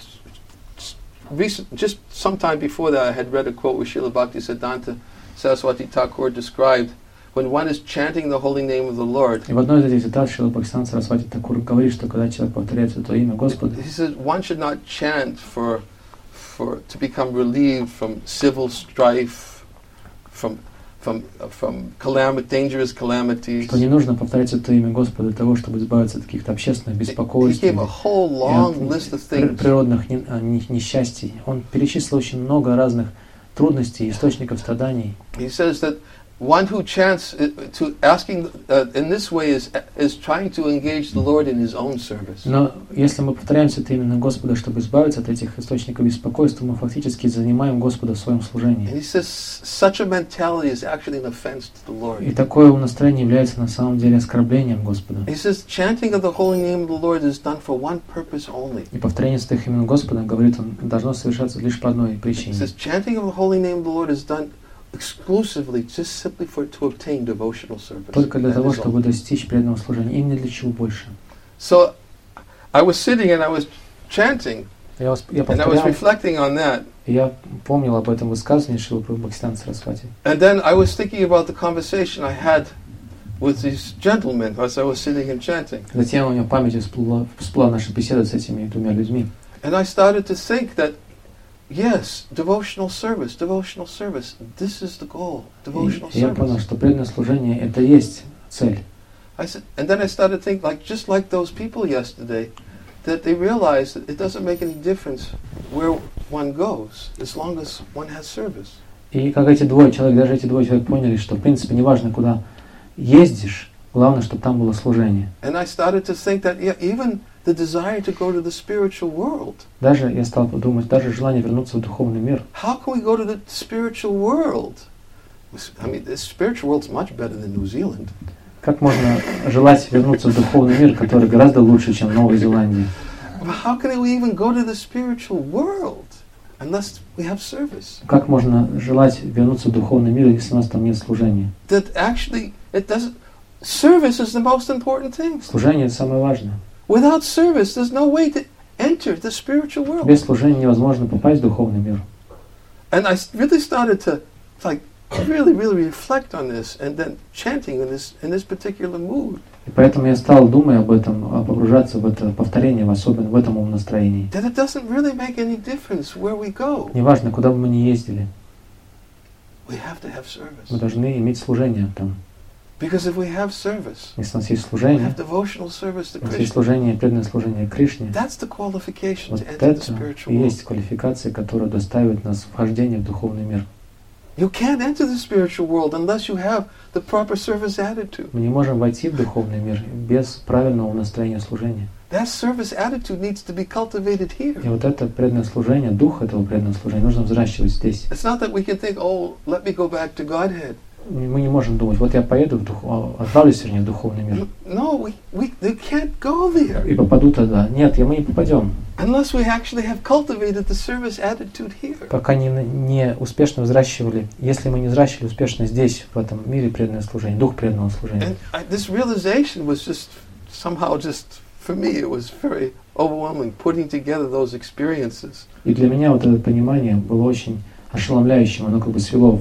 some time before that. I had read a quote where Srila Bhaktisiddhanta Saraswati Thakur described when one is chanting the holy name of the Lord. И в одной из этих цитат Шрила Бхактисиддханта Сарасвати Тхакур говорит, что когда человек повторяет святое имя Господа, He says one should not chant to become relieved from civil strife, from dangerous calamities. что не нужно повторять святое имя Господа для того, чтобы избавиться от каких-то общественных He беспокойств gave a и whole long list of things. природных несчастий. Он перечислил очень много разных трудностей, источников страданий. He says that one who chants in this way is trying to engage the Lord in His own service. Но если мы повторяем святое имя Господа, чтобы избавиться от этих источников беспокойства, мы фактически занимаем Господа в своем And служении. he says such a mentality is actually an offense to the Lord. И такое настроение является на самом деле оскорблением Господа. He says chanting of the holy name of the Lord is done for one purpose only. И повторение святых имен Господа, говорит он, должно совершаться лишь по одной He причине. says chanting of the holy name of the Lord is done exclusively just simply to obtain devotional service. Только для That того, is all. чтобы достичь преданного служения. И ни для чего больше. So I was sitting and I was chanting Я and I was повторял, reflecting on that. и я помнил об этом высказывании Шрилы Бхактисиддханты Сарасвати. And then I was thinking about the conversation I had with these gentlemen as I was sitting and chanting. Затем у меня в памяти всплыла наша беседа с этими двумя людьми. And I started to think that, yes, devotional service, this is the goal, devotional И я понял, service. что преданное служение — это и есть цель. I said, and then I started thinking, like just like those people yesterday, that they realized that it doesn't make any difference where one goes, as long as one has service. И как эти двое человек, даже эти двое человек поняли, что в принципе неважно, куда ездишь, главное, чтобы там было служение. And I started to think that even the desire to go to the spiritual world. Даже я стал подумать, даже желание вернуться в духовный мир. How can we go to the spiritual world? I mean, the spiritual world's much better than New Zealand. Как можно желать вернуться в духовный мир, который гораздо лучше, чем Новая Зеландия? How can we even go to the spiritual world unless we have service? Как можно желать вернуться в духовный мир, если у нас там нет служения? That actually, it doesn't. Service is the most important thing. Служение — это самое важное. Without service, there's no way to enter the spiritual world. Без служения невозможно попасть в духовный мир. And I really started to, like, really reflect on this, and then chanting in this particular mood. И поэтому я стал, думая об этом, погружаться в это повторение, особенно в этом настроении. That it doesn't really make any difference where we go. Неважно, куда бы мы ни ездили, We have to have service. мы должны иметь служение там. Because if we have service, Если у нас есть we служение, have devotional service to у нас есть Krishna. служение, преданное служение Кришне, That's the qualification вот to enter the это spiritual и world. есть квалификация, которая доставит нас в вхождение в духовный мир. You can't enter the spiritual world unless you have the proper service attitude. Мы не можем войти в духовный мир без правильного настроения служения. That service attitude needs to be cultivated here. И вот это преданное служение, дух этого преданного служения нужно взращивать здесь. It's not that we can think, oh, let me go back to Godhead. Мы не можем думать, вот я поеду отправлюсь, вернее, в духовный мир No, we can't go there и попаду туда. Нет, мы не попадем, unless we actually have cultivated the service attitude here. пока не успешно взращивали, если мы не взращивали успешно здесь, в этом мире преданное служение, дух преданного служения. And this realization was just somehow for me, it was very overwhelming, putting together those experiences. И для меня вот это понимание было очень ошеломляющим, оно как бы свело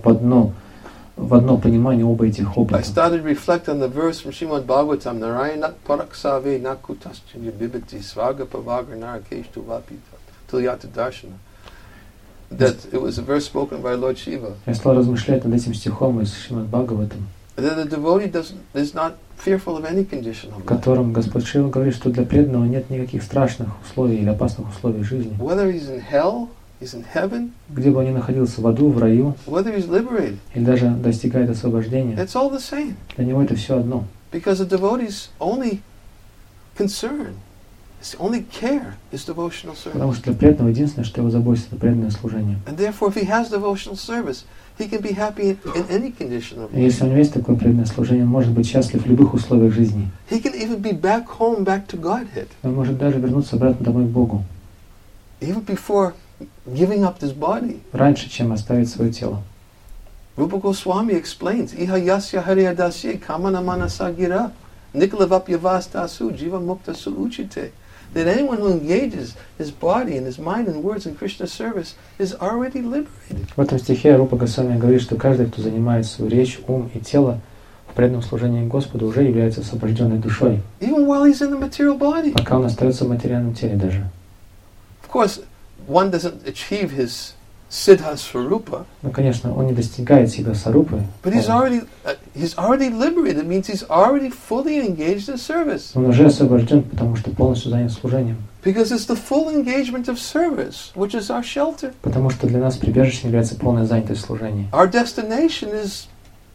в одно понимание оба этих опыта. I started to reflect on the verse from Srimad Bhagavatam, Narayanat Paraksave Nakutascha Bibhati Svaga Pavagar Narakeshtu Vapita Tulyata Darshana. That it was a verse spoken by Lord Shiva. Я стал размышлять над этим стихом из Шримад Бхагаватам, That the devotee is not fearful of any condition в of life. котором Господь Шива говорит, что для преданного нет никаких страшных условий или опасных условий жизни. Whether he's in hell, he's in heaven, Где бы он ни находился, в аду, в раю, whether he's liberated, или даже достигает освобождения, it's all the same. для него это все одно. Because the devotee's only concern, his only care is devotional service. Потому что для преданного единственное, что его заботит, это преданное служение. And therefore, if he has devotional service, he can be happy in any condition of И life. если у него есть такое преданное служение, он может быть счастлив в любых условиях жизни. He can even be back home, back to Godhead, Он может даже вернуться обратно домой к Богу, even before giving up his body. раньше, чем оставить свое тело. Rupa Goswami explains, Iha yasya haryadasya kamana manasa gira niklavapyavastasu jiva muktasu uchite. That anyone who engages his body and his mind and words in Krishna's service is already liberated. В этом стихе Рупа Госвами говорит, что каждый, кто занимает свою речь, ум и тело в преданном служении Господу, уже является освобожденной душой, Even while he's in the material body. пока он остается в материальном теле даже. Of course, one doesn't achieve his siddha swarupa, Ну, конечно, он не достигает себя сарупы, but he's already liberated. It means he's already fully engaged in service. он уже освобожден, потому что полностью занят служением. Because it's the full engagement of service, which is our shelter. Потому что для нас прибежищем является полная занятость в служении. Our destination is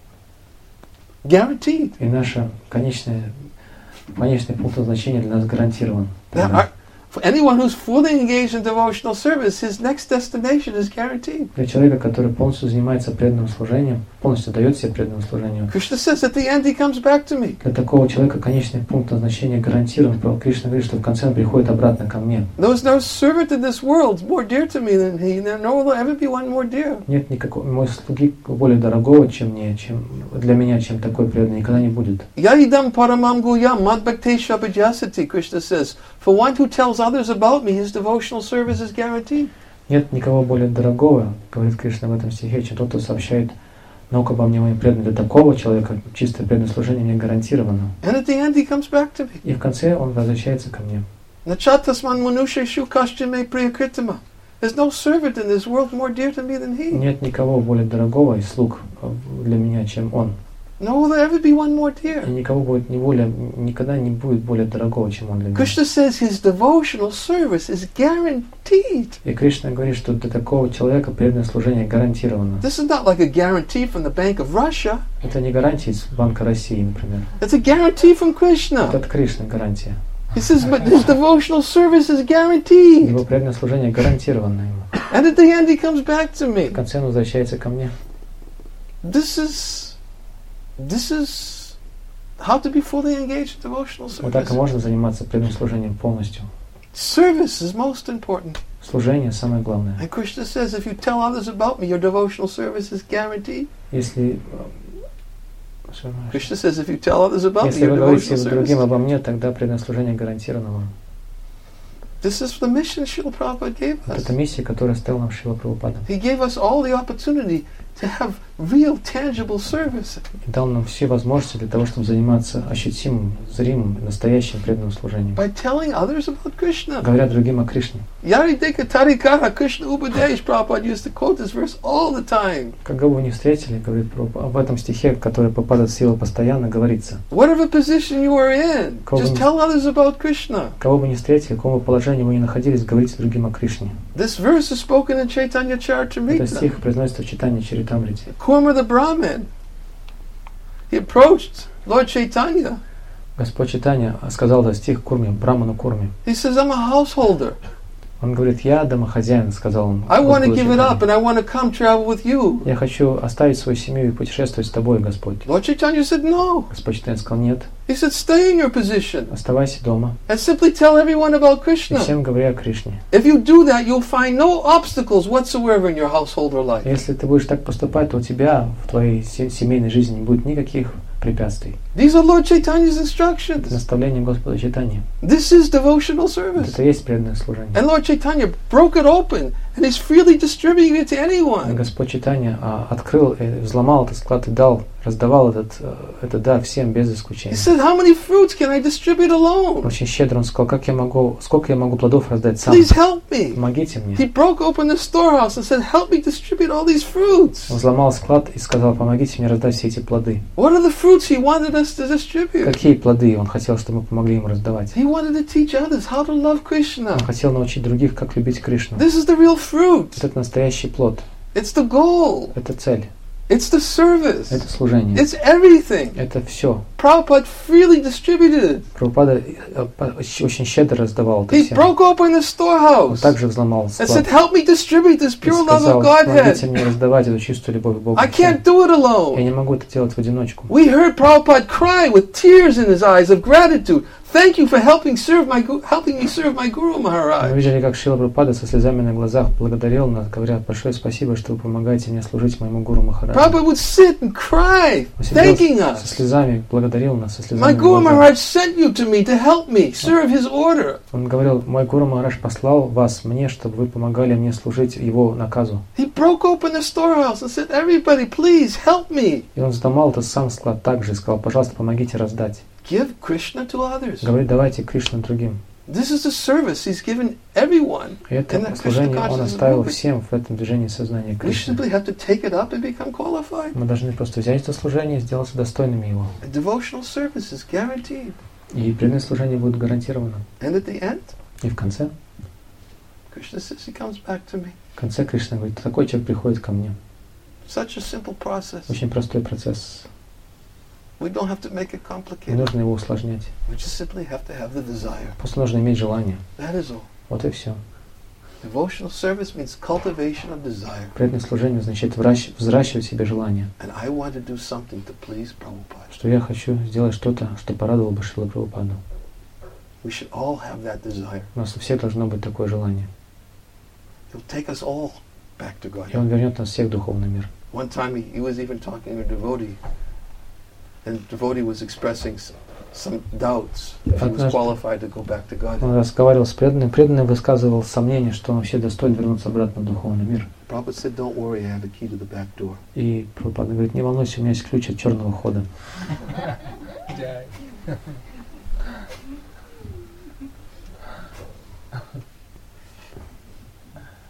guaranteed. И наше конечный пункт назначения для нас гарантирован. For anyone who's fully engaged in devotional service, his next destination is guaranteed. Для человека, который полностью занимается преданным служением, полностью дает себе преданному служению, Krishna says at the end he comes back to me. для такого человека конечный пункт назначения гарантирован. Кришна говорит, что в конце он приходит обратно ко мне. There is no servant in this world more dear to me than he. There will ever be one more dear. Нет никакого мой слуги более дорогого, чем для меня, чем такой преданный, никогда не будет. Yadidam paramam guyam madbhaktesha bhajasati, Krishna says. For one who tells others about me, his devotional service is guaranteed. Нет никого более дорогого, говорит Кришна в этом стихе, чем тот, кто сообщает науку обо мне моим преданным. Для такого человека чистое преданное служение мне гарантировано. And at the end he comes back to me. И в конце он возвращается ко мне. Nachatasman manusheshu kaschame priyakritama. There's no servant in this world more dear to me than he. Нет никого более дорогого из слуг для меня, чем он. Nor will there ever be one more И dear. никогда не будет более дорогого, чем он для меня. Krishna says his devotional service is guaranteed. И Кришна говорит, что для такого человека преданное служение гарантировано. This is not like a guarantee from the Bank of Russia. Это не гарантия из Банка России, например. It's a guarantee from Это Krishna. от Кришны гарантия. He says, but his devotional service is guaranteed. Его преданное служение гарантировано ему. And at the end he comes back to В me. конце он возвращается ко мне. This is how to be fully engaged in devotional Вот так и service. можно заниматься преданным служением полностью. Service is most important. Служение самое главное. And Krishna says, if you tell others about me, your devotional service is guaranteed. Если Krishna says, if you tell others about me, Если your вы говорите devotional другим service. обо мне, тогда преданное служение гарантировано вам. This is the mission Srila Prabhupada gave Вот us. это миссия, которую оставил нам Шрила Прабхупада. He gave us all the opportunity to have real, tangible service. И дал нам все возможности для того, чтобы заниматься ощутимым, зримым, настоящим преданным служением. By telling others about Krishna. Говоря другим о Кришне. Yarideka Tarikara Krishna Upadesh, Prabhupada used to quote this verse all the time. Когда бы вы не встретили, говорит Прабхупада, в этом стихе, который Прабхупада цитировал постоянно, говорится: Whatever position you are in, just tell others about Krishna. кого бы не встретили, в каком бы положении вы ни находились, говорите другим о Кришне. This verse is spoken in Chaitanya Этот Charitamrita. стих произносится в читании Чаритамрити. Kurma the Brahmin, he approached Lord Chaitanya. Господь Чайтанья сказал этот стих Курме, Браману Курме. He says, I'm a householder. Он говорит: я домохозяин, сказал он. I want to Господу give it up Чайтанье. and I want to come travel with you. Я хочу оставить свою семью и путешествовать с тобой, Господь. Lord Chaitanya said, no. Господь Чайтанья сказал: нет, He said, stay in your position оставайся дома. and simply tell everyone about И Krishna. всем говори о Кришне. If you do that, you'll find no obstacles whatsoever in your householder life. Если ты будешь так поступать, то у тебя в твоей семейной жизни не будет никаких препятствий. These are Lord Chaitanya's Это instructions. наставление Господа Чайтаньи. This is devotional service. Это и есть преданное служение. And Lord Chaitanya broke it open and is freely distributing it to И anyone. Господь Чайтанья открыл, взломал этот склад и дал, раздавал этот дар всем без He исключения. said, how many fruits can I distribute alone? Очень щедро он сказал: сколько я могу плодов раздать сам? Please help me. Помогите мне. He broke open the storehouse and said, help me distribute all these fruits. Он взломал склад и сказал: помогите мне раздать все эти плоды. What are the fruits he wanted us to distribute? Какие плоды он хотел, чтобы мы помогли ему раздавать? He wanted to teach others how to love Krishna. Он хотел научить других, как любить Кришну. This is the real fruit. Это настоящий плод. It's the goal. Это цель. It's the service. Это служение. It's everything. Это все. Prabhupada freely distributed it. Прабхупада очень щедро раздавал это He всем. broke open the Он storehouse также взломал and said, склад help me distribute this и pure love сказал: of помогите Godhead. мне раздавать эту чистую любовь к Богу. I всем. can't do it Я alone. не могу это делать в одиночку. We heard Prabhupada cry with tears in his eyes of gratitude. Thank you for helping me serve my Guru Мы Maharaj. видели, как Шрила Прабхупада со слезами на глазах благодарил нас, говоря: большое спасибо, что вы помогаете мне служить моему Гуру Махараджу. Prabhupada would sit and cry, Он сидел thanking со us. слезами, благодарил нас со My слезами на Guru глазах. Maharaj sent you to me to help me serve his order. Он говорил: мой Гуру Махарадж послал вас мне, чтобы вы помогали мне служить его наказу. He broke open the storehouse and said, everybody, please help me. И он взломал этот сам склад также и сказал: пожалуйста, помогите раздать. Give Krishna to others. Говорит: давайте Кришну другим. This is the service he's given everyone. И это And that служение Krishna он consciousness оставил movement. всем в этом движении сознания We Кришны. simply have to take it up and become qualified. Мы должны просто взять это служение и сделаться достойными его. A devotional service is guaranteed. И преданное служение будет гарантировано. And at the end, И в конце Krishna says he comes back to me. Кришна говорит: такой человек приходит ко мне. Such a simple process. Очень простой процесс. We don't have to make it Не complicated. нужно его усложнять. We just simply have to have the desire. Просто нужно иметь желание. That is all. Вот и все. Devotional service means cultivation of desire. Преданное служение означает взращивать в себе желание. And I want to do something to please Prabhupada. Что я хочу сделать что-то, что порадовало бы Шрилу Прабхупаду. We should all have that desire. У нас у всех должно быть такое желание. He'll take us all back to И он God. вернет нас всех в духовный мир. One time he was even talking to a devotee, and the devotee was expressing some doubts if he was Однажды qualified to go back to God. Он разговаривал с преданным. Преданный высказывал сомнение, что он вообще достоин вернуться обратно в духовный мир. Prabhupada said, don't worry, I have a key to the back door. И Прабхупада говорит: не волнуйся, у меня есть ключ от черного хода. Jai.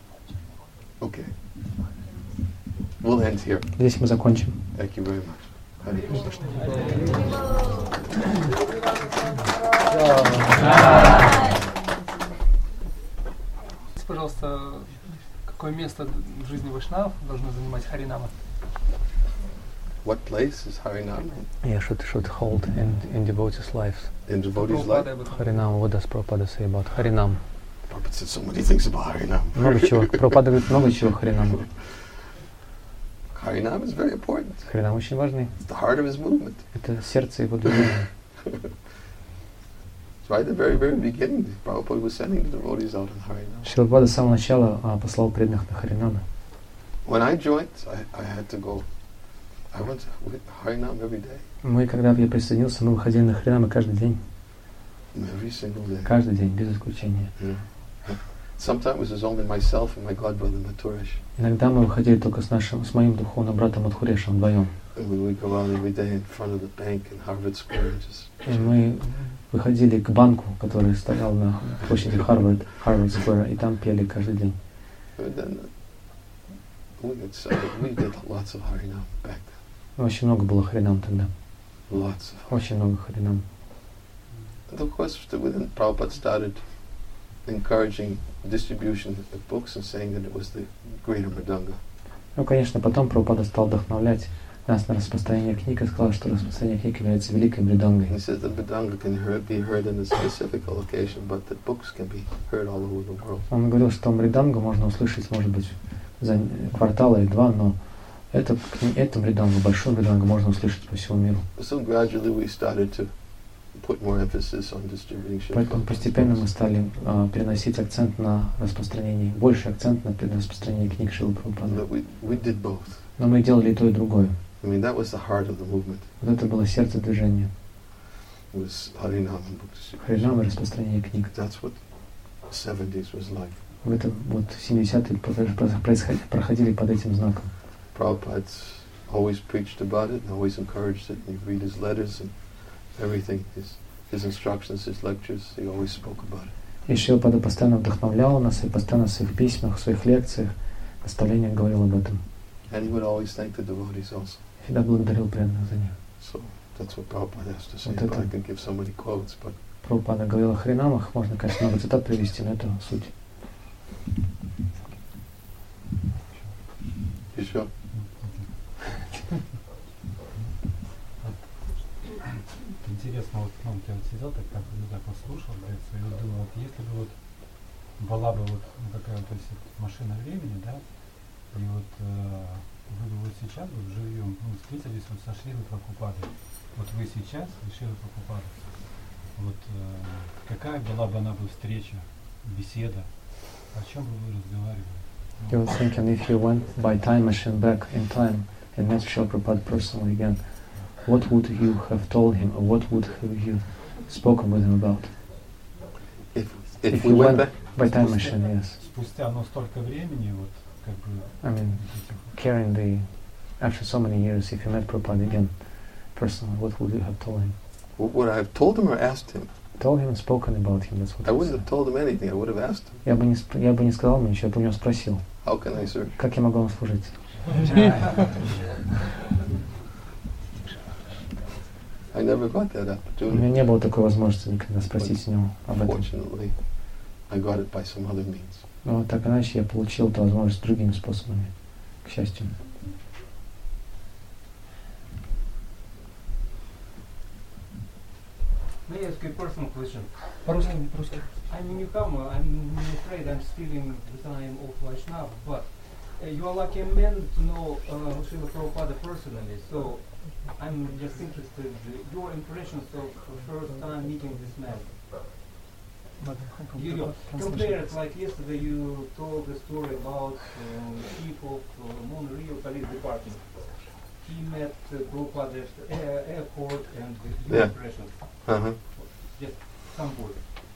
Okay. We'll end here. Здесь мы закончим. Thank you very much. Hare Krishna. Пожалуйста, какое место в жизни вайшнав должно занимать Харинама? What place is Harinam Yeah, should hold in devotees' lives. in devotees' life? Harinam, what does Prabhupada say about Harinam? Prabhupada said so many things about Harinam. Много чего. Прабхупада говорит много чего Харинаму. Harinam is very important. Харинам очень важный. It's the heart of his movement. Это сердце его движения. Right at the very, very beginning, Prabhupada was sending the devotees out in Harinam. Шрила Прабхупада с самого начала послал преданных на Харинама. When I joined, I had to go. I went to Harinam every day. Мы, когда я присоединился, мы выходили на Харинамы каждый день. Every single day. Каждый день, без исключения. Yeah. Sometimes it was only myself and my godbrother Mathuresh. Иногда мы выходили только с моим духовным братом Мадхурешем вдвоем. And we would go out every day in front of the bank in Harvard Square and just. И мы выходили к банку, который стоял на площади Harvard Square, и там пели каждый день. And then we did lots of Harinam back then. Очень много было Харинам тогда. Lots of. Очень много Харинам. And of course, then Prabhupada started encouraging distribution of books and saying that it was the greater Mridanga. Ну, конечно, потом Прабхупада стал вдохновлять нас на распространение книг и сказал, что распространение книг является великой мридангой. He says that Mridanga can be heard in a specific location, but that books can be heard all over the world. Он говорил, что мридангу можно услышать, может быть, за квартал или два, но эту мридангу, большую мридангу можно услышать по всему миру. So gradually we started to put more emphasis on distributing Srila Поэтому постепенно мы стали переносить акцент на распространение, больше акцент на распространение книг Шрилы Прабхупады. We did both. Но мы делали и то, и другое. I mean, that was the heart of the movement. Вот это было сердце движения. It was Harinam and book distribution. Харинам и распространение книг. That's what the 70s was like. В это вот 70-е проходили под этим знаком. Prabhupada always preached about it and always encouraged it. And you read his letters and everything, his instructions, his lectures, he always spoke about it. И Шрила Прабхупада постоянно вдохновлял нас, и постоянно в своих письмах, в своих лекциях, наставлениях говорил об этом. And he would always thank the devotees also. Всегда благодарил преданных за них. So that's what Prabhupada has to say. Вот But это. I can give so many quotes, but Прабхупада говорил о Харинамах, можно, конечно, много цитат привести, но это суть. еще. Интересно, вот, ну, я вот сидел, так послушал, говорится, и вот думал, вот если бы вот была бы вот такая вот, то есть машина времени, да, и вот вы бы вот сейчас вот живьем, ну, встретились вот со Шрилой Прабхупадой, вот вы сейчас и Шрила Прабхупада, вот какая была бы она бы встреча, беседа, о чем бы вы разговаривали? You were thinking if you went by time machine back in time and met Srila Prabhupada personally again, what would you have told him, or what would have you spoken with him about? If you we went went back by time machine, yes. Спустя, ну, столько времени, вот, как бы... I mean, carrying the, after so many years, if you met Prabhupada again personally, what would you have told him? Would I have told him or asked him? Told him and spoken about him, that's what I wouldn't have told him anything, I would have asked him. Я бы не сказал ему ничего, я бы у него спросил, How can I serve? как я могу вам служить? I never got that У меня opportunity. не было такой возможности никогда спросить у него об этом. Fortunately, I got it by some other means. Но так иначе я получил эту возможность другими способами, к счастью. May I ask a personal question? По-русски. I'm a newcomer. I'm afraid I'm stealing the time of Vaishnava, but you are lucky man to know Srila Prabhupada personally. So I'm just interested your impressions of first time meeting this man. You compare it like yesterday. You told the story about chief of Monreal Police Department. He met Prabhupada at the airport and your Yeah. impressions. Uh-huh. Just some words.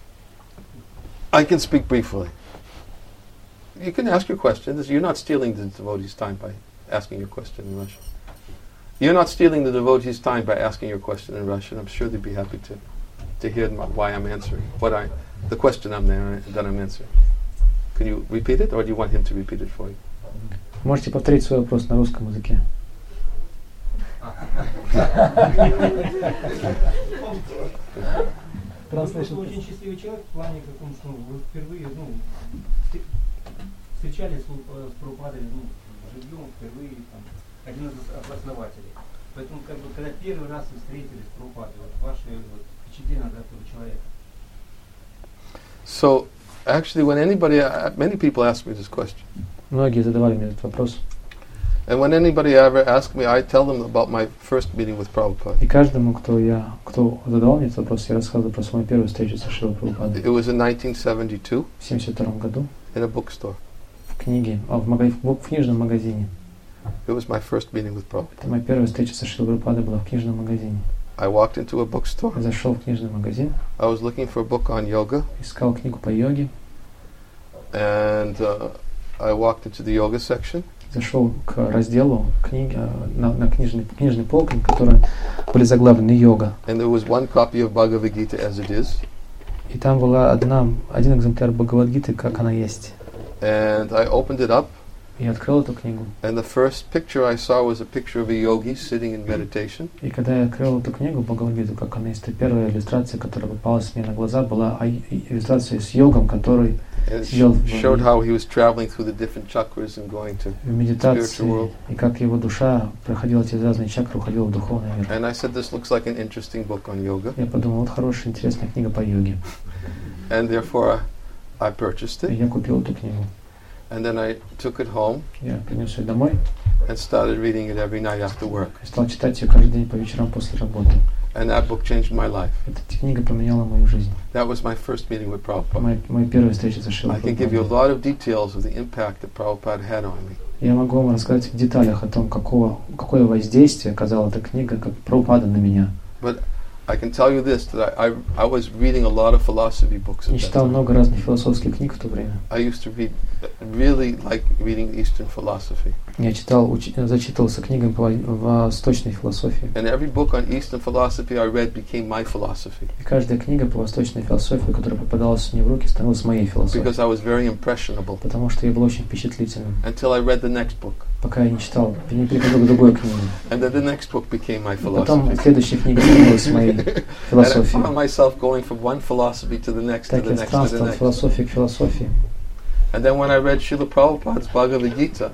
I can speak briefly. You can ask your question. You're not stealing the devotee's time by asking your question in Russian. You're not stealing the devotee's time by asking your question in Russian. I'm sure they'd be happy to hear why I'm answering, the question that I'm answering. Can you repeat it, or do you want him to repeat it for you? Можете повторить свой вопрос на русском языке? Вы очень счастливый человек в плане таком, что вы впервые, встречались с Прабхупадой, живьем впервые, один из основателей. Поэтому, когда первый раз вы встретились с Прабхупадой, ваши впечатления от этого человека? So, actually, many people ask me this question. Многие задавали мне этот вопрос. And when anybody ever asks me, I tell them about my first meeting with Prabhupada. И каждому, кто задавал мне этот вопрос, я рассказывал про свою первую встречу со Шрилой Прабхупадой. It was in 1972. В 1972 году. In a bookstore. В книжном магазине. It was my first meeting with Prabhupada. Это моя первая встреча со Шрилой Прабхупадой была в книжном магазине. I walked into a bookstore. Я зашел в книжный магазин. I was looking for a book on yoga. Искал книгу по йоге. And I walked into the yoga section. Зашел к разделу книги на книжный полке, которые были заглавлены йога. And there was one copy of Bhagavad Gita as it is. И там была один экземпляр Бхагавад-гиты, как она есть. And I opened it up. Я открыл эту книгу. And the first picture I saw was a picture of a yogi sitting in meditation. И когда я открыл эту книгу Бхагавад-гиту, как она есть, первая иллюстрация, которая попалась мне на глаза, была иллюстрация с йогом, который сидел showed how he was traveling through the different chakras and going to в медитации, и как его душа проходила через разные чакры, уходила в духовный мир. And I said, this looks like an interesting book on yoga. Я подумал, вот хорошая, интересная книга по йоге. And therefore I purchased И it. я купил эту книгу. And then I took it home. Я принес ее домой. And started reading it every night after work. И стал читать ее каждый день по вечерам после работы. And that book changed my life. Эта книга поменяла мою жизнь. That was my first meeting with Prabhupada. Моя первая встреча со Шрилой I can give you a Прабхупадой. lot of details of the impact that Prabhupada had on me. Я могу вам рассказать в деталях о том, какое воздействие оказала эта книга, как Прабхупада на меня. But I can tell you this, that I was reading a lot of philosophy books at Я that читал time. много разных философских книг в то время. I used to really like reading Eastern philosophy. Я зачитывался книгами по восточной философии. And every book on Eastern philosophy I read became my philosophy. И каждая книга по восточной философии, которая попадалась мне в руки, становилась моей философией. Because I was very impressionable. Потому что я был очень впечатлительным. Until I read the next book. Пока я не читал, не переходил к другой книге. And then the next book became my Потом philosophy. следующая книга становилась моей And I философией. found myself going from one philosophy to the next, to Так the я next, to the странствовал от next. философии к философии. And then when I read Srila Prabhupada's Bhagavad Gita,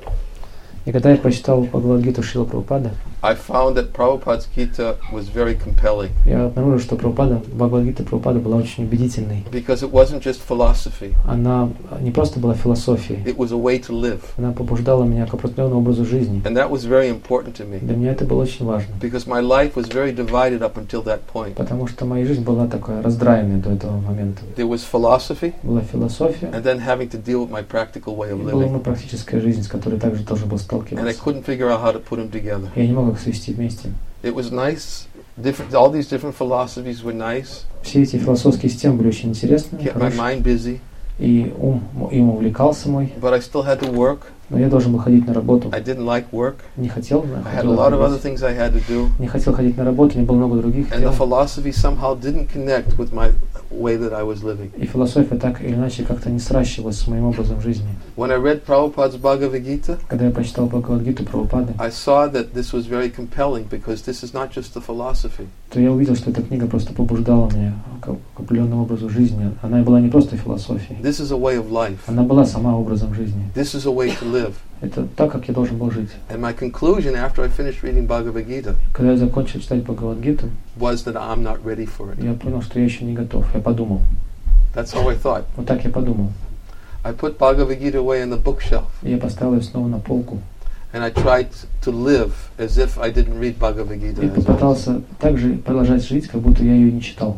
И когда я прочитал Бхагавад-гиту Шрилы Прабхупады, I found that Prabhupada's Gita was very compelling. я обнаружил, что Бхагавад-гита Прабхупады была очень убедительной. Because it wasn't just philosophy. Она не просто была философией, It was a way to live. она побуждала меня к определенному образу жизни. And that was very important to me. Для меня это было очень важно, Because my life was very divided up until that point. потому что моя жизнь была такая раздраенная до этого момента. There was philosophy, Была философия, and then having to deal with my practical way of и была living. моя практическая жизнь, с которой также должен был And I сталкиваться. couldn't figure out how to put them together. Я не мог их свести вместе. It was nice. All these different philosophies were nice. Все эти философские системы были очень интересны, Kept my хорошие, mind busy. и им увлекался мой. But I still had to work. Но я должен был ходить на работу. I didn't like work. Не хотел, I had a lot of other things I had to do. не хотел ходить на работу, не было много других And the дел. philosophy somehow didn't connect with my way that I was living. И философия так или иначе как-то не сращивалась с моим образом жизни. When I read Prabhupada's Bhagavad Gita, Когда я прочитал Бхагавад-гиту Прабхупады, I saw that this was very compelling because this is not just a philosophy. то я увидел, что эта книга просто побуждала меня к определенному образу жизни. Она была не просто философией, This is a way of life. она была сама образом жизни. This is a way to live. Это так, как я должен был жить. And my conclusion after I finished reading Bhagavad Gita Когда я закончил читать Бхагавад-гиту, was that I'm not ready for it. я понял, что я еще не готов. Я подумал. That's how I thought. Вот так я подумал. I put Bhagavad Gita away in the bookshelf И я поставил ее снова на полку. and I tried to live as if I didn't read Bhagavad Gita. И as I was. попытался также продолжать жить, как будто я ее не читал.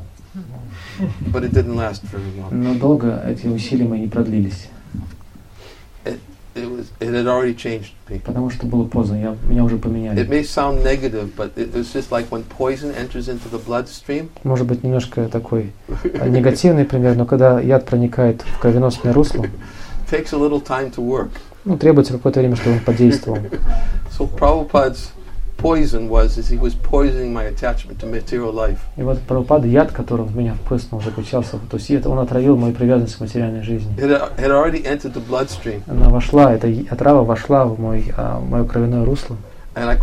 But it didn't last very long. Но долго эти усилия мои не продлились. It had already changed me. Потому что было поздно, меня уже It поменяли. may sound negative, but it was just like when poison enters into the bloodstream. Может быть, немножко такой негативный пример, но когда яд проникает в кровеносное русло, It takes a little time to work. требуется какое-то время, чтобы он подействовал. So Prabhupada's poison he was poisoning my attachment to material life. И вот Прабхупада, яд, который в меня впрыснул, заключался, то есть он отравил мою привязанность к материальной жизни. It had already entered the bloodstream, Она вошла, эта отрава вошла в мое кровяное русло, and I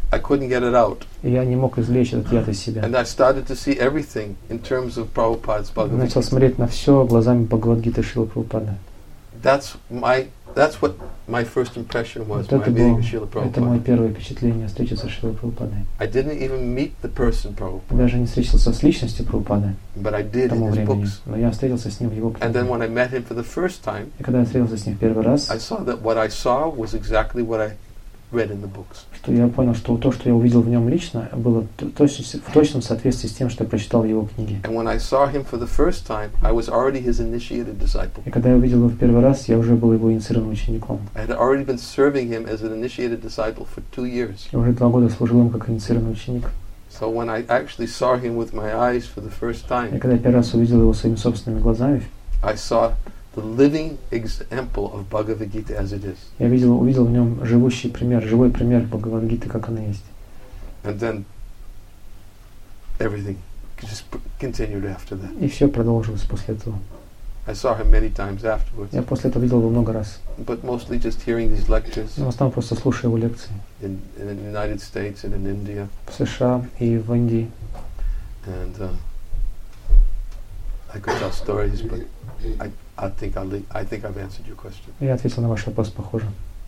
I couldn't get it out. И я не мог извлечь этот яд из себя. And I started to see everything in terms of Prabhupada's Bhagavad Начал Gita. смотреть на все глазами Бхагавад-гиты Шрилы Прабхупады. That's what my first impression was Вот when это I meeting было, with Srila это мое Prabhupada. первое впечатление встречи со Шрилой Прабхупадой. I didn't even meet the person Prabhupada, Даже не встретился с личностью Прабхупады but I к did in тому his времени, books. но я встретился с ним в его And then книге. when I met him for the first time, И когда я встретился с ним в первый раз, I saw that what I saw was exactly what I read in the books. что я понял, что то, что я увидел в нем лично, было в точном соответствии с тем, что я прочитал в его книге. And when I saw him for the first time, I was already his initiated disciple. И когда я увидел его в первый раз, я уже был его инициированным учеником. I had already been serving him as an initiated disciple for 2 years. Я уже 2 года служил ему как инициированный ученик. So when I actually saw him with my eyes for the first И time, когда я первый раз увидел его своими собственными глазами, I saw the living example of Bhagavad Gita as it is. я увидел в нем живой пример Бхагавад-гиты, как она есть. And then everything just continued after that. И все продолжилось после этого. I saw him many times afterwards, Я после этого видел его много раз. but mostly just hearing these lectures Но в основном просто слушая его лекции in the United States and in India. в США и в Индии. And I could tell stories, but I think I've answered your question. Я ответил на ваш вопрос, похоже.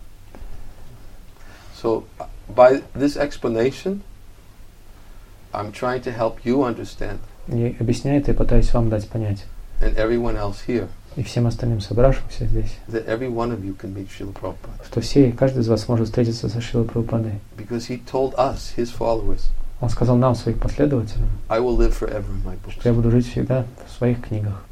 So by this explanation, I'm trying to help you understand, И объясняю это и пытаюсь вам дать понять, and everyone else here, и всем остальным собравшимся здесь, that every one of you can meet Srila Prabhupada. что каждый из вас может встретиться со Шрилой Прабхупадой. Because he told us, his followers, Он сказал нам, своих последователям, I will live forever in my что я books. буду жить всегда в своих книгах.